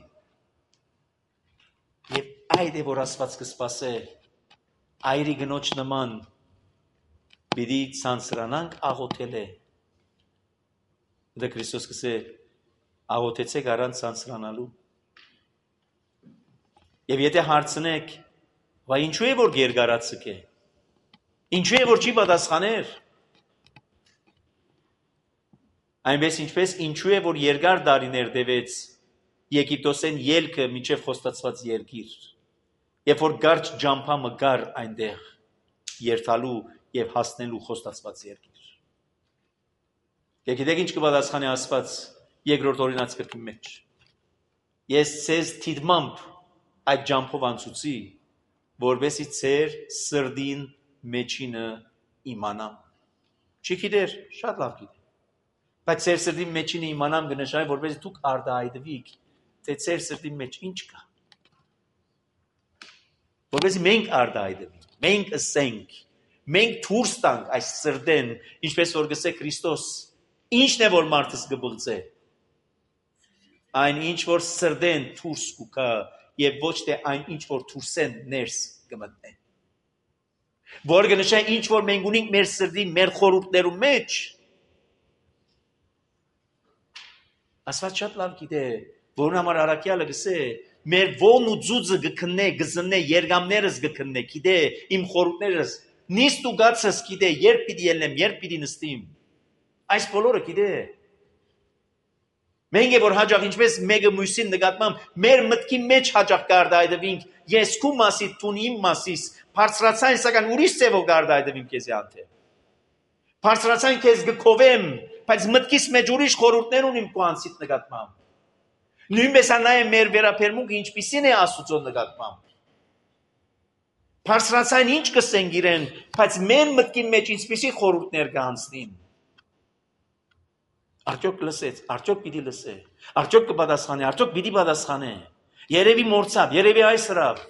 Եվ այդ է որ Աստված կսպասե այրի գնոջ նման պիտի ցանցրանանք աղոթել է։ Դա Քրիստոս կսե աղոթեցեք առանց ցանցրանալու։ Եվ եթե հարցնեք, վայ ինչու է որ գերգարացիկ է։ Ինչու է որ չի պատասխաներ։ Այնպես ինչպես ինչու է որ երկար տարիներ տևեց Եգիպտոսեն ելքը միջև խոստացված երկիր։ Երբ որ գարջ ջամփամը գար այնտեղ երթալու եւ հասնելու խոստացված երկիր։ Գիտեք ինչ կպատասխանի Աստված երկրորդ օրինաց գրքի մեջ։ Ես ցեզ թիդմամբ այդ ջամփով անցուցի, որբեսի ցեր սրդին մեջինը իմանամ։ Չգիտեր, շատ լավ գիտեր։ Բայց ցեր սրդի մեջինը իմանամ կնշանակի, որբեսի դուք արտահայտվիք, թե ցեր սրդի մեջ ինչ կա։ Որբեսի մենք արտահայտվենք, մենք ասենք, մենք դուրս տանք այս սրդեն, ինչպես որ գսե Քրիստոս, ինչն է որ մարդս կբղծե։ Այն ինչ որ սրդեն դուրս կուքա եւ ոչ թե այն ինչ որ դուրսեն ներս կմտնեն։ Որ կնշանակի ինչ որ մենք ունենք մեր սրդի, մեր խորհուրդներու մեջ։ Աստված շատ լավ գիտե, որն համար առաքյալը գսե, մեր ողն ու ծուծը գքնե, գզնե, երգամներս գքնե, գիտե, իմ խորհուրդներս, նիստ ու գացս գիտե, երբ պիտի ելնեմ, երբ պիտի նստիմ։ Այս բոլորը գիտե։ Մենք է որ հաջող ինչպես մեկը մյուսին նկատմամբ մեր մտքի մեջ հաջող կարտահայտվենք, ես քու մասից, դու իմ մասից, բարձրացան սակայն ուրիշ ձևով կարտահայտվենք քեզ անթե։ Բարձրացան քեզ գկովեմ, բայց մտքիս մեջ ուրիշ խորհուրդներ ունիմ քու անցիդ նկատմամբ։ Նույնպես անայ մեր վերաբերմունքը ինչպիսին է Աստծո նկատմամբ։ Բարձրացան ինչ կսենք իրեն, բայց մեր մտքի մեջ ինչպիսի խորհուրդներ կհանցնին։ Արդյոք լսեց, արդյոք պիտի լսե, արդյոք կպատասխանի, արդյոք պիտի պատասխանե։ Երևի մորցավ, երևի այս հրավ։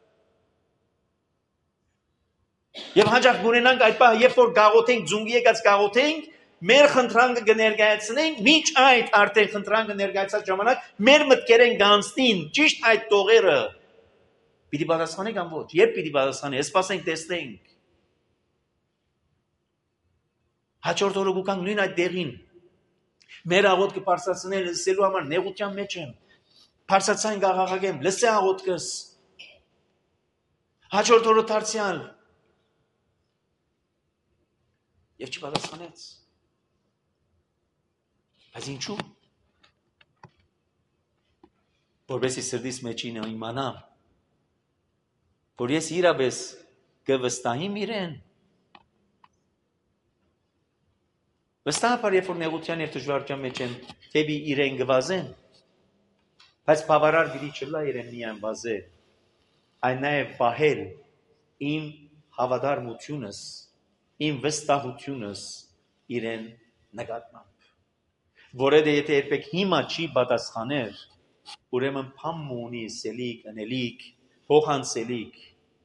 Եվ հաջող գունենանք այդ պահը, երբ որ գաղոթենք, ձունգի եկած գաղոթենք, մեր խնդրանքը կներկայացնենք, միջ այդ արդեն խնդրանքը ներկայացած ժամանակ մեր մտքերեն գանցնին, ճիշտ այդ տողերը։ Պիտի պատասխանենք կամ ոչ, երբ պիտի պատասխանի, սպասենք տեսնենք։ Հաջորդ օրը գուքանք նույն այդ դեղին։ Մեր աղոթքը բարձրացնել լսելու համար նեղության մեջ եմ։ Բարձրացան գաղաղակեմ, լսե աղոթքս։ Հաջորդ օրը դարձյալ։ Եվ չպատասխանեց։ Բայց ինչու։ Որովհետև սրտիս մեջինը իմանամ, որ ես իրապես կվստահիմ իրեն։ Վստահաբար երբ որ նեղության եւ դժվարության մեջ եմ, թեպի իրեն գվազեն, բայց բավարար պիտի չլա իրեն միայն վազել, այն նաեւ պահել իմ հավատարմությունս, իմ վստահությունս իրեն նկատմամբ։ Որովհետեւ եթե երբեք հիմա չի պատասխաներ, ուրեմն փամ ունի սելիկ, անելիկ, փոխանցելիկ։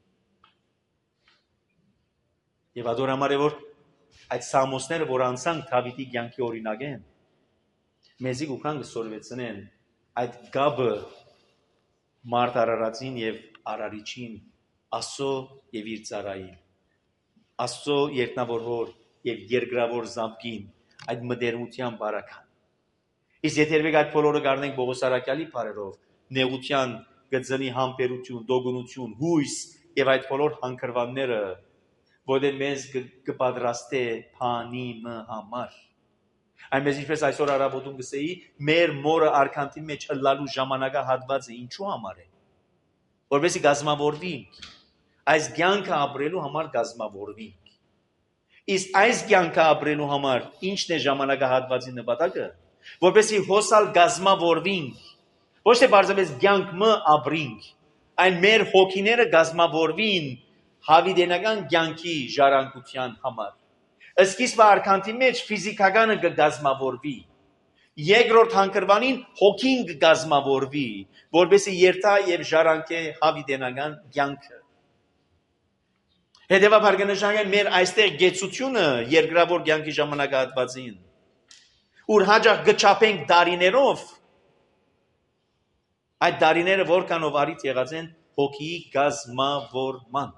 Եվ adorամար է որ այդ սամոսները, որ անցանք Դավիթի կյանքի օրինակ են, մեզի գուքան կսորվեցնեն այդ գաբը մարդ արարածին եւ արարիչին, Աստծո եւ իր ծառային, Աստծո երկնավոր հոր եւ երկրավոր զամբին, այդ մտերմության բարական։ Իսկ եթե երբեք այդ բոլորը գարնենք Պողոս առաքյալի բարերով, նեղության, գծնի համբերություն, դոգունություն, հույս եւ այդ բոլոր հանգրվանները որը մեզ կպատրաստե բանի համար։ Այնպես ինչպես այսօր առավոտում գսեի, մեր մորը արքանտի մեջ հլալու ժամանակահատվածը ինչու համար է, որովհետեւ գազմավորվենք, այս կյանքը ապրելու համար գազմավորվենք։ Իսկ այս կյանքը ապրելու համար ինչն է ժամանակահատվածի նպատակը, որովհետեւ հոսալ գազմավորվենք, ոչ թե բարձրապես կյանքը ապրենք, այն մեր հոգիները գազմավորվին հավիտենական կյանքի ժառանգության համար։ Սկիզբը արքանտի մեջ ֆիզիկականը կգազմավորվի, երկրորդ հանգրվանին հոգին կգազմավորվի, որպեսզի երթա եւ ժառանգե հավիտենական կյանքը։ Հետևաբար կնշանակե մեր այստեղ գեցությունը երկրավոր կյանքի ժամանակահատվածին, ուր հաջող կչափենք դարիներով, այդ դարիները որքանով արիտ եղած են հոգի գազմավորման։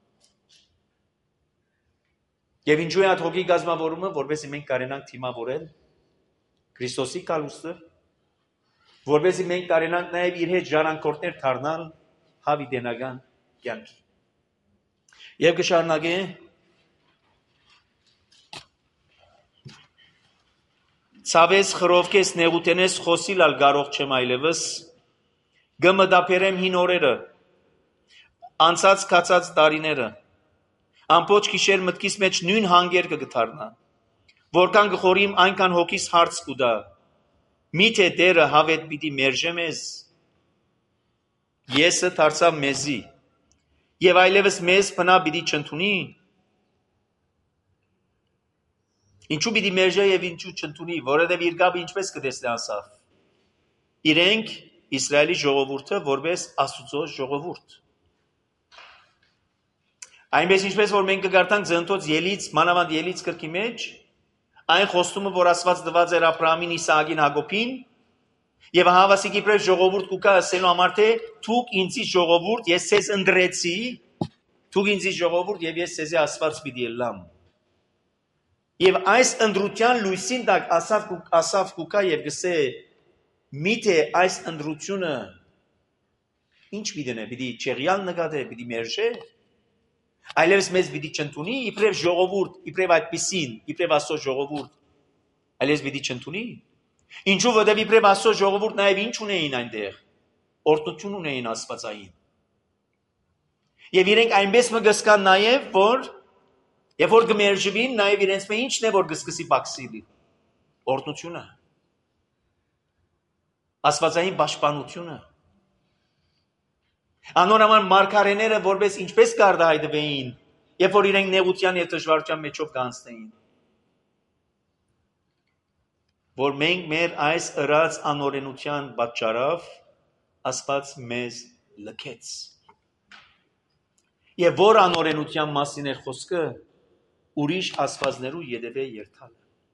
Եվ ինչու է այդ հոգի գազմավորումը, որպեսզի մենք կարենանք թիմավորել Քրիստոսի կալուստը, որպեսզի մենք կարենանք նաև իր հետ ժառանգորդներ դառնալ հավիտենական կյանքի։ Եվ կշարունակե ցավես խրովքես նեղուտենես խոսիլ ալ կարող չեմ այլևս, գմդապերեմ հին օրերը, անցած կացած տարիները, ամբողջ գիշեր մտքիս մեջ նույն հանգեր կգթարնա, որքան գխորիմ այնքան հոգիս հարց կուտա, միթե դերը հավետ պիտի մերժե մեզ, եսը դարձավ մեզի, եւ այլևս մեզ բնա պիտի չընդունի, ինչու պիտի մերժե եւ ինչու չընդունի, որովհետեւ իր գաբը ինչպես կտեսնի ասավ, իրենք Իսրայելի ժողովուրդը որպես Աստծո ժողովուրդ։ Այնպես ինչպես որ մենք կգարտանք Ձնթոց ելից, մանավանդ ելից գրքի մեջ, այն խոստումը, որ Աստված տված էր Աբրահամին, Իսահակին, Հակոբին, եւ հավասիկի պրև ժողովուրդ կուկա ասելու համար թե դուք ինձի ժողովուրդ, ես ցեզ ընտրեցի, դուք ինձի ժողովուրդ եւ ես ցեզի Աստված պիտի ելամ։ Եվ այս ընտրության լույսին տակ ասավ կուկա եւ գսե միթե այս ընտրությունը ինչ պիտի պիտի չեղյալ նկատե, պիտի մերժե, այլևս մեզ պիտի չընդունի, իբրև ժողովուրդ, իբրև այդպիսին, իբրև Աստծո ժողովուրդ, այլևս պիտի չընդունի։ Ինչու որովհետև իբրև Աստծո ժողովուրդ նաև ինչ ունեին այնտեղ, օրհնություն ունեին աստվածային։ Եվ իրենք այնպես մգսկան նաև, որ երբ որ կմերժվին, նաև իրենց մեջ ինչն է, որ կսկսի բացիլի, օրհնությունը, աստվածային պաշտպանությունը։ Անորոման մարգարեները որպես ինչպես կարտահայտվեին, երբ որ իրենք նեղության եւ դժվարության մեջով կանցնեին, որ մենք մեր այս ըրած անօրենության պատճառով Աստված մեզ լքեց։ Եվ որ անօրենության մասին է խոսքը, ուրիշ աստվածներու ետևե երթալը։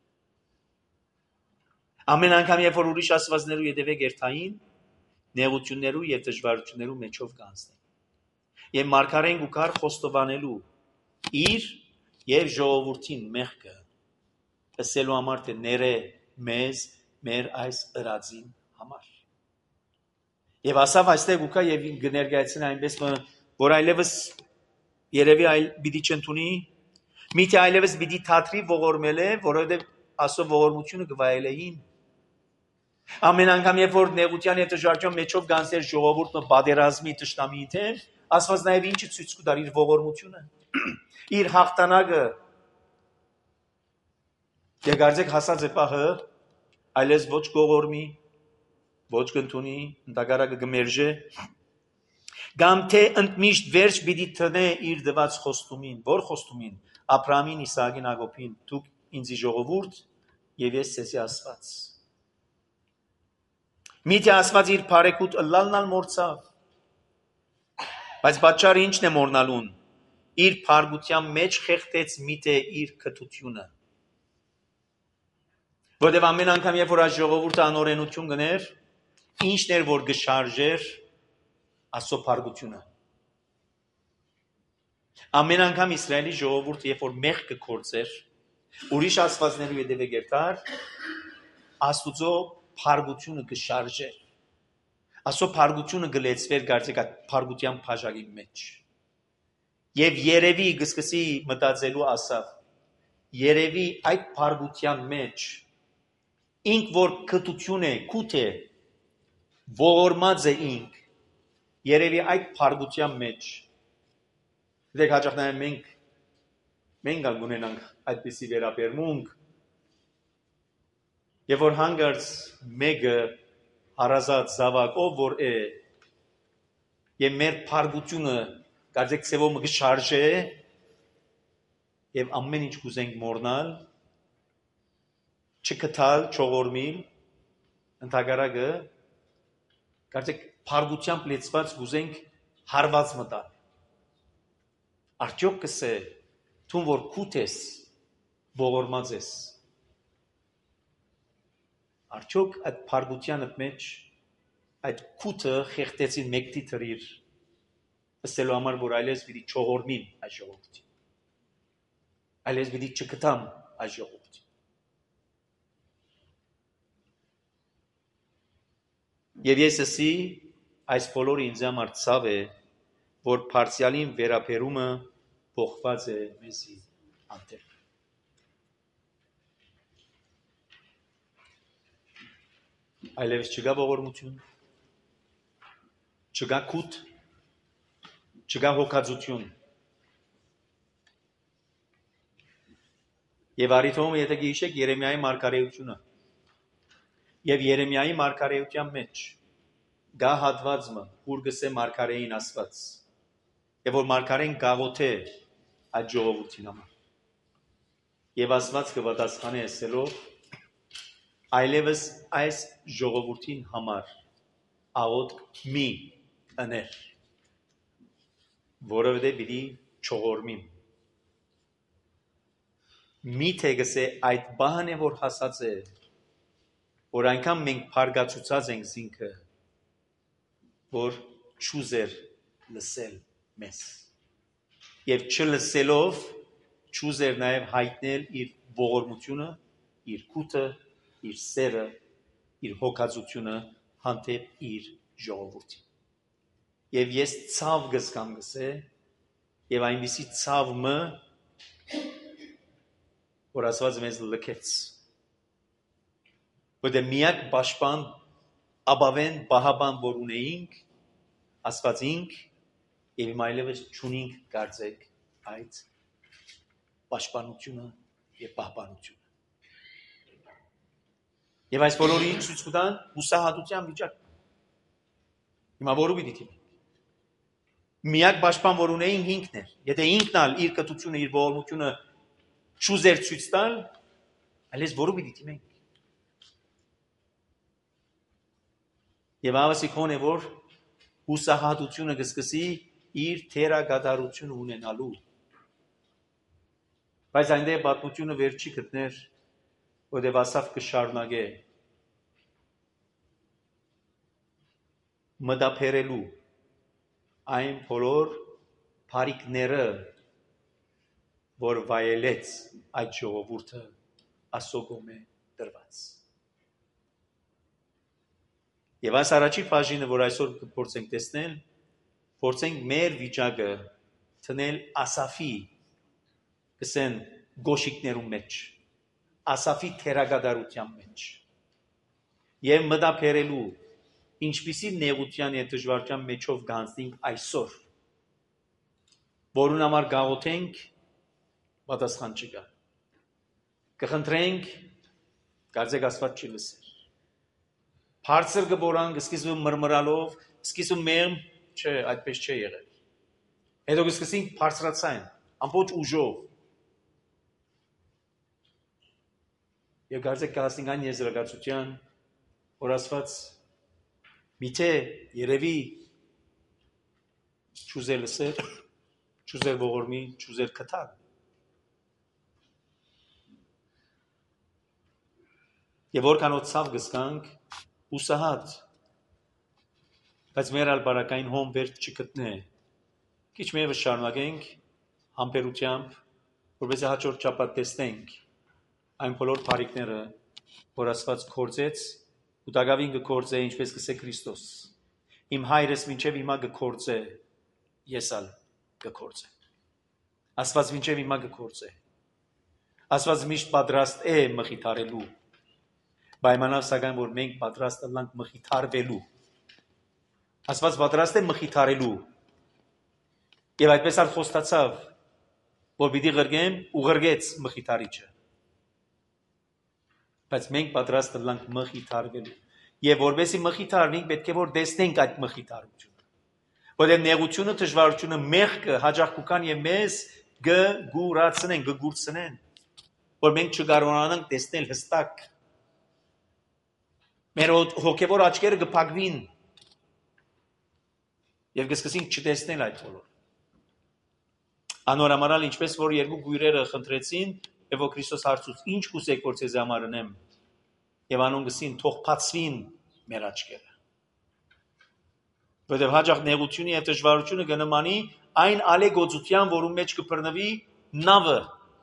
Ամեն անգամ երբ որ ուրիշ աստվածներու ետևե երթային, նեղություններու եւ դժվարություններու մեջով կանցնեն։ Եվ մարգարեն գուքար խոստովանելու իր եւ ժողովրդին մեղքը, ասելու համար թե ները մեզ մեր այս ըրածին համար։ Եվ ասավ այստեղ գուքա եւ կներկայացնի այնպես որ այլևս երևի այլ պիտի չընդունի, միթե այլևս պիտի թատրի ողորմել է, որովհետեւ Աստծո ողորմությունը գվայելեին։ Ամեն անգամ երբ որ նեղության եւ դժվարության մեջով գանցեր ժողովուրդը պատերազմի ճշտամիին թե Աստված նաեւ ինչը ցույց կտար իր ողորմությունը, իր հաղթանակը։ Դեգարձեք հասած է պահը, այլես ոչ գողորմի, ոչ կընդունի, ընդհակառակը կմերժե, կամ թե ընդմիշտ վերջ պիտի տնե իր դված խոստումին, որ խոստումին, Աբրահամին, Իսահակին, Հակոբին, դուք ինձի ժողովուրդ եւ ես ցեզի Աստված։ Միթե Աստված իր բարեկուտ ըլլալնալ մորցավ, բայց պատճառը ինչն է մորնալուն, իր փարգության մեջ խեղդեց միթե իր քթությունը։ Որտեւ ամեն անգամ երբ որ այս ժողովուրդը անօրենություն գներ, ինչն էր որ գշարժեր Աստծո փարգությունը։ Ամեն անգամ Իսրայելի ժողովուրդը երբ որ մեղք կգործեր, ուրիշ աստվածներու ետևե գերտար, Աստուծո փարգությունը կշարժեր։ Աստծո փարգությունը գլեցվեր գարձեք այդ փարգության բաժակի մեջ։ Եվ երևի գսկսի մտածելու ասավ, երևի այդ փարգության մեջ ինք որ կտություն է, կուտ է, ողորմած է ինք, երևի այդ փարգության մեջ, դեք հաճախ նայեմ մենք ունենանք այդպիսի վերաբերմունք, եւ որ հանգարց մեկը հարազատ զավակ ով որ է եւ մեր փարգությունը կարծեք ծեվո մը շարժե եւ ամեն ինչ կուզենք մոռնալ չկթալ չողորմիլ ընդհակառակը կարծեք փարգությամբ լեցված կուզենք հարված մտալ արդյոք կսե թուն որ կուտ ես ողորմած ես արդյոք այդ փարգության մեջ այդ կուտը խեղտեցին մեկտի թրիր ասելու համար որ այլես պիտի չողորմին այս ժողովրդին այլես պիտի չկտամ այս ժողովրդին եւ ես ասի այս բոլորը ինձ համար ցավ է որ փարսիալին վերաբերումը փոխված է մեզի անտեր այլևս չկա ողորմություն չկա կուտ չկա հոգածություն եւ արիթոմ եթե գիշեք Երեմիայի մարգարեությունը եւ Երեմիայի մարգարեության մեջ գա հատվածը որ գսե մարգարեին ասված եւ որ մարգարեն գաղոթե այդ ժողովրդին համար եւ ասված կպատասխանի ասելով այլևս այս ժողովրդին համար աղոտ մի աներ որովհետեւ պիտի չողորմին միթե գսե այդ բանը է որ հասած է որ այնքան մենք փարգացուցած ենք զինքը որ չուզեր լսել մեզ եւ չլսելով չուզեր նաեւ հայտնել իր ողորմությունը իր կուտը իր սերը իր հոգածությունը հանդեպ իր ժողովրդին եւ ես ցավ գսկամ գսե եւ այնպիսի ցավը որ ասված մեզ լքեց որ դե միակ պաշտպան աբավեն բահաբան որ ունեինք ասվածինք եւ հիմա այլևս չունենք կարծեք այդ պաշտպանությունը եւ պահպանությունը եւ այս բոլորի ցույց կտան հուսահատության վիճակ հիմա որու պիտի թիմենք միակ պաշտպան որ ունեինք ինքն էր եթե ինքն ալ իր կտությունը իր ողորմությունը չուզեր ցույց տալ այլես որու պիտի թիմենք եւ ավասիկոն է որ հուսահատությունը կսկսի իր թերագադարությունը ունենալու բայց այնտեղ պատմությունը վերջի գտներ որտեղ ասավ կշարունակե մտափերելու այն բոլոր բարիկները որ վայելեց այդ ժողովուրդը ասոգոմե դրված եւ այս առաջի բաժինը որ այսօր կփորձենք տեսնել փորձենք մեր վիճակը տնել ասաֆի կսեն գոշիկներու մեջ ասաֆի թերագադարության մեջ եւ մտափերելու ինչպիսի նեղության եւ դժվարության մեջով գանցնենք այսօր որուն համար գաղութենք պատասխան չկա կխնդրենք կարծեք Աստված չի լսեր բարձր գբորանք սկիզբում մրմրալով սկիզբում մեղմ չէ այդպես չէ եղել հետո կսկսենք բարձրացան ամբողջ ուժով եւ կարծեք կհասնենք այն եզրակացության որ Աստված միթե երևի չուզել լսել չուզել ողորմի չուզել կթալ եւ որքանոց ցավ գսկանք հուսահատ բայց մեր ալբարակային հոմ վերջ չգտնե քիչ մևս շարունակենք համբերությամբ որպես հաջորդ շաբաթ տեսնենք այն բոլոր բարիկները որ Աստված կորցեց ու դակավին կկործե ինչպես կսե Քրիստոս իմ հայրս մինչև հիմա կկործե ես ալ կկործեմ Աստված մինչև հիմա կգործե։ Աստված միշտ պատրաստ է մխիթարելու, պայմանով սակայն որ մենք պատրաստ ենք մխիթարվելու։ Աստված պատրաստ է մխիթարելու։ Եվ այդպես ալ խոստացավ, որ պիտի ղրգեմ ու ղրգեց մխիթարիչը։ Բայց մենք պատրաստ ենք մխիթարվելու։ Եվ որովհետեւ մխիթարվենք, պետք է որ տեսնենք այդ մխիթարությունը։ Որովհետեւ նեղությունը, դժվարությունը, մեղքը հաջող կան եւ մեզ գգուրացնեն, գգուրցնեն, որ մենք չկարողանանք տեսնել հստակ։ Մեր հոգեվոր աչքերը կփակվին եւ կսկսենք չտեսնել այդ բոլորը։ Անորամարալ ինչպես որ երկու գույրերը խնդրեցին, եւ որ Քրիստոս հարցուց. «Ինչ կուզեք որ ձեզ համար անեմ»։ Եվ անուն գսին թող բացվին մեր աչքերը։ Որովհետեւ հաջող նեղությունը եւ դժվարությունը կնմանի այն ալեգոծության, որում մեջ կբռնվի նավը։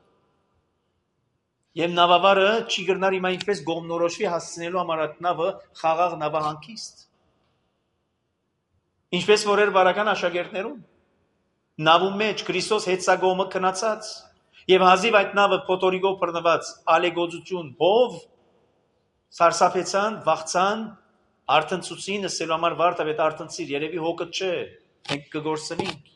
Եվ նավավարը չի գրնար հիմա ինչպես գոմնորոշվի հասցնելու համար այդ նավը խաղաղ նավահանգիստ։ Ինչպես որ էր բարական աշակերտներում նավում մեջ Քրիստոս հետսագոմը քնացած եւ հազիվ այդ նավը փոթորիկով բռնված ալեգոծություն հով սարսափեցան, վախցան, արտնցուցին ասելու համար վարտավետ արտնցիր, երևի հոգը չէ, մենք կգործնենք։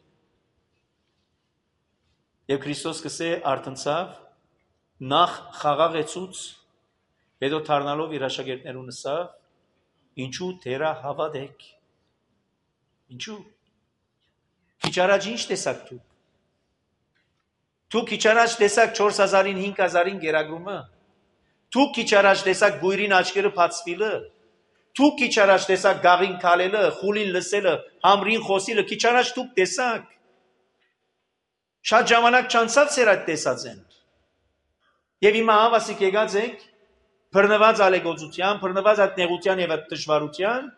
Եվ Քրիստոս կսե արտնցավ, նախ խաղաղեցուց, հետո թարնալով իր աշակերտներուն ասավ, ինչու թերա հավատեք։ Ինչու։ Քիչ առաջ ինչ տեսակ դուք։ Դուք քիչ առաջ տեսակ 4000-ին 5000-ին գերագրումը։ Դուք քիչ առաջ տեսակ գույրին աչքերը բացվիլը։ Դուք քիչ առաջ տեսակ գաղին քալելը, խուլին լսելը, համրին խոսիլը, քիչ առաջ դուք տեսակ։ Շատ ժամանակ չանցած էր այդ տեսածեն։ Եվ հիմա հավասիկ եկած եք բռնված ալեգոծության, բռնված այդ նեղության եւ այդ դժվարության,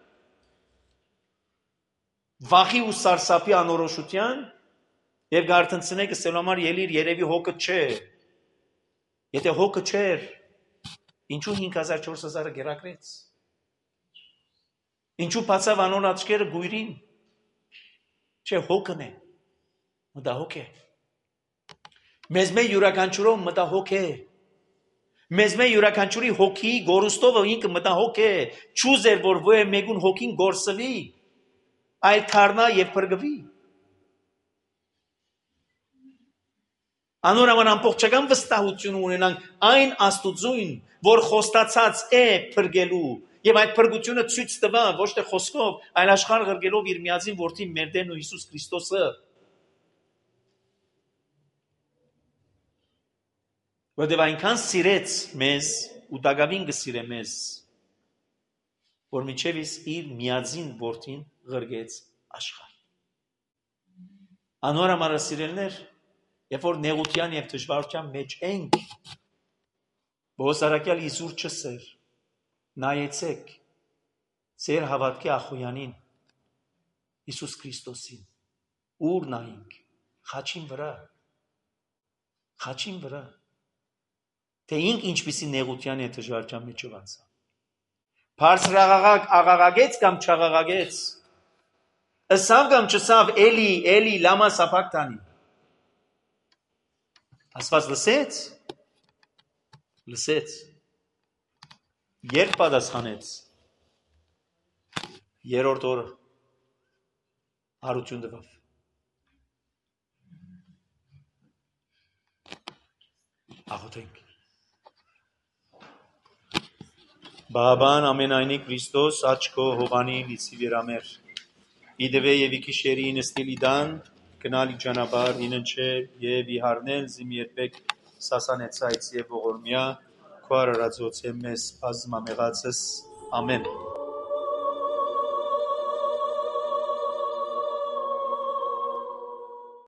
վախի ու սարսափի անորոշության եւ գարտնցնեք ասելու համար ելիր երևի հոգը չէ։ Եթե հոգը չէր, ինչու 5000-4000-ը գերակրեց։ Ինչու բացավ անոր աչքերը գույրին։ Չէ, հոգն է։ Մտահոգ է։ Մեզ մե յուրաքանչյուրով մտահոգ է։ Մեզ մե յուրաքանչյուրի հոգի գորուստովը ինքը մտահոգ է։ Չուզեր որ ոյ մեկուն հոգին գործվի, այլ թարնա եւ փրկվի։ Անորական ամբողջական վստահություն ունենանք այն Աստուծուն, որ խոստացած է փրկելու եւ այդ փրկությունը ցույց տվա ոչ թե խոսքով, այլ աշխարհ ղրգելով իր միածին որդին մեր Տերն ու Հիսուս Քրիստոսը։ Որտեւ այնքան սիրեց մեզ ու դակավին կսիրե մեզ, որ միջև իր միածին որդին ղրգեց աշխարհ։ Անորամար սիրելներ, երբ որ նեղության եւ դժվարության մեջ ենք, բոսարակյալ Իսուր չսեր, նայեցեք ձեր հավատքի ախոյանին, Իսուս Քրիստոսին, ուր նայինք, խաչին վրա, թե ինք ինչպիսի նեղության եւ դժվարության մեջ անցա։ Բարձրաղաղակ աղաղագեց կամ չաղաղագեց, ըսավ կամ չսավ էլի լամա սապակտանի։ Աստված լսեց, երբ պատասխանեց, երրորդ օրը հարություն տվավ։ Աղոթենք։ Բաբան ամենայնի Քրիստոս աչքո հովանի լիցի վերամեր։ Իդվե եւ իքիշերի նստիլիդան կնալի ճանապարհ իննչե եւ իհարնել զիմ երբեք սասանեցայց եւ ողորմյա քո արարածոց մեզ բազմամեղացս ամեն